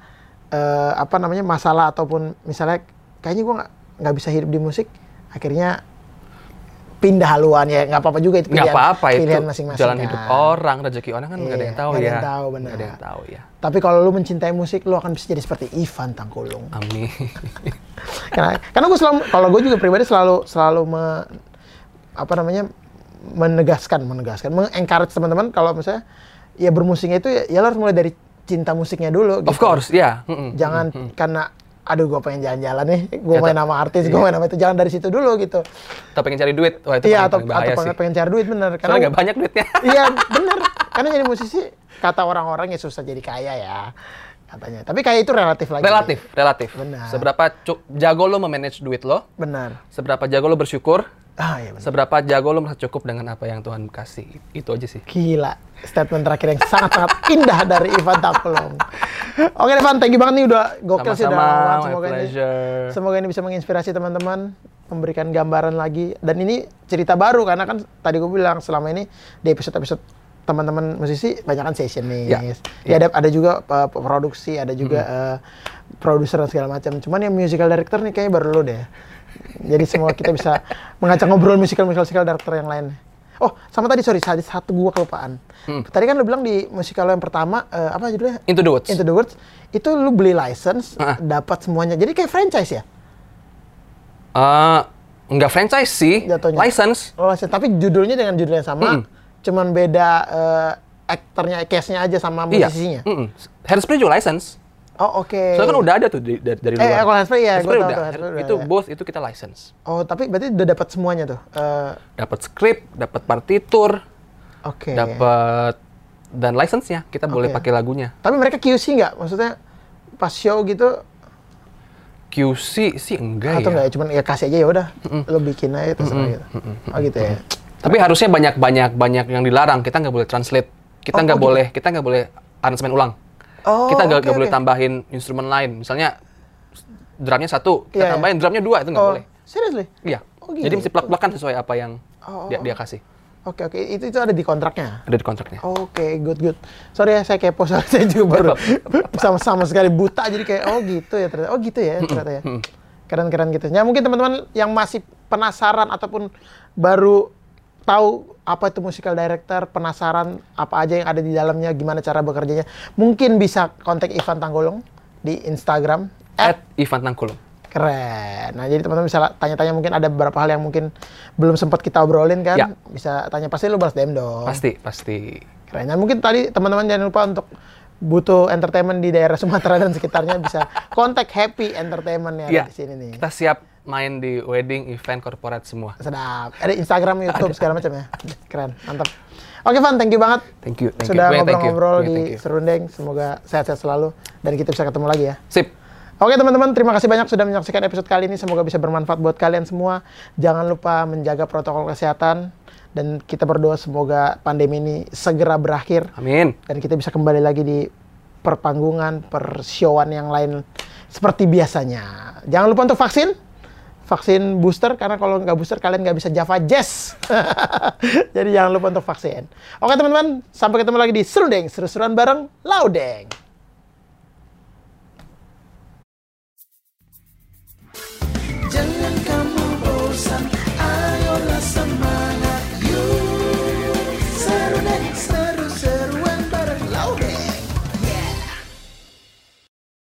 eh, apa namanya masalah ataupun misalnya kayaknya gue nggak nggak bisa hidup di musik, akhirnya pindah haluan ya nggak apa-apa juga itu Nggak pilihan, apa-apa itu pilihan masing-masing jalan kan. hidup orang, rezeki orang kan nggak ada Iya, yang tahu nggak ada ya. yang tahu, benar. Nggak ada yang tahu ya. Tapi kalau lu mencintai musik, lu akan bisa jadi seperti Ivan Tangkulung. Amin. karena karena gue selalu, kalau gue juga pribadi selalu selalu me, apa namanya menegaskan, menegaskan, mengencourage teman-teman kalau misalnya ya bermusiknya itu ya, ya lo harus mulai dari cinta musiknya dulu. Gitu. Of course, ya. Yeah. Mm-mm. Jangan Mm-mm. karena aduh gue pengen jalan-jalan nih, gue Ya, main tak- nama artis, gue iya. main nama itu, jangan dari situ dulu gitu. Atau pengen cari duit, wah itu Iya, atau, paling, paling bahaya atau sih. pengen, pengen cari duit bener. Karena nggak banyak duitnya. Iya bener, karena jadi musisi kata orang-orang ya susah jadi kaya ya katanya. Tapi kaya itu relatif lagi. Relatif, relatif. Benar. Seberapa cu- jago lo memanage duit lo, Benar. seberapa jago lo bersyukur, Ah iya benar. seberapa jago lo merasa cukup dengan apa yang Tuhan kasih. Itu aja sih. Gila, statement terakhir yang sangat-sangat indah dari Ivan Tangkulung. Oke Ivan, thank you banget nih udah gokil sih udah Sama-sama, lama. my Semoga ini, pleasure. semoga ini bisa menginspirasi teman-teman, memberikan gambaran lagi. Dan ini cerita baru karena kan tadi gue bilang selama ini di episode-episode teman-teman musisi banyak kan sessionis. Ya, Ya, ada, ada juga uh, produksi, ada juga uh, produser dan segala macam. Cuman yang musical director nih kayaknya baru lo deh. Jadi semua kita bisa mengajak ngobrol musical musical director yang lain. Oh, sama tadi sorry, tadi satu gua kelupaan. Hmm. Tadi kan lu bilang di musical lo yang pertama eh, apa judulnya? Into the Woods. Into the Woods. Itu lu beli license, Ah. dapat semuanya. Jadi kayak franchise ya? Eh, nggak franchise sih, Jatuhnya. license. Oh, license. Tapi judulnya dengan judul yang sama, Mm. cuman beda eh, aktornya, case-nya aja sama Iya. musisinya. Mm-mm. Hairspray juga license. Oh, oke. Soalnya kan udah ada tuh dari, dari, dari Eh, luar. kalau Hairspray ya, Hairspray gua tahu udah. tuh, Hairspray udah Itu ada. both itu kita license. Oh, tapi berarti udah dapat semuanya tuh. Eh, Dapat skrip, dapat partitur, oke. dapat dan license-nya kita boleh Oke. pakai lagunya. Tapi mereka Q C nggak? Maksudnya pas show gitu Q C sih enggak atau ya. nggak ya? Cuman ya kasih aja ya udah, lo bikin aja terserah gitu. Oh gitu ya. Tapi harusnya banyak-banyak banyak yang dilarang. Kita nggak boleh translate. Kita Oh, nggak oh gitu. boleh, kita nggak boleh aransemen ulang. Oh, kita nggak oke, nggak boleh oke. tambahin instrumen lain. Misalnya drumnya satu, kita Iya, iya. tambahin drumnya dua, itu nggak Oh, boleh. seriously? Iya. Oh, gitu. Jadi mesti plak-plakan sesuai apa yang Oh, dia, oh. dia kasih. Oke oke, itu itu ada di kontraknya. Ada di kontraknya. Oke, good good. Sorry ya saya kepo soalnya saya juga baru sama-sama sekali buta jadi kayak oh gitu ya ternyata. Oh gitu ya ternyata ya. Keren-keren gitu. Ya mungkin teman-teman yang masih penasaran ataupun baru tahu apa itu musical director, penasaran apa aja yang ada di dalamnya, gimana cara bekerjanya, mungkin bisa kontak Ivan Tangkulung di Instagram At Ivan Tangkulung. Keren. Nah, jadi teman-teman bisa la- tanya-tanya, mungkin ada beberapa hal yang mungkin belum sempat kita obrolin kan. Ya. Bisa tanya, pasti lu balas D M dong. Pasti, pasti. Keren. Nah, mungkin tadi teman-teman jangan lupa untuk butuh entertainment di daerah Sumatera dan sekitarnya bisa kontak Happy Entertainment yang Iya. ada di sini nih. Kita siap main di wedding, event, corporate semua. Sedap. Ada Instagram, YouTube, segala macam ya. Keren. Mantap. Oke, Van, thank you banget. Thank you, thank Sudah you. Gue yang thank you. ngobrol-ngobrol Gue yang di thank you. Serundeng. Semoga sehat-sehat selalu dan kita bisa ketemu lagi ya. Sip. Oke teman-teman, terima kasih banyak sudah menyaksikan episode kali ini. Semoga bisa bermanfaat buat kalian semua. Jangan lupa menjaga protokol kesehatan. Dan kita berdoa semoga pandemi ini segera berakhir. Amin. Dan kita bisa kembali lagi di perpanggungan, pershowaan yang lain seperti biasanya. Jangan lupa untuk vaksin. Vaksin booster, karena kalau nggak booster kalian nggak bisa Java Jazz. Jadi jangan lupa untuk vaksin. Oke teman-teman, sampai ketemu lagi di Serundeng, seru-seruan bareng Laudeng.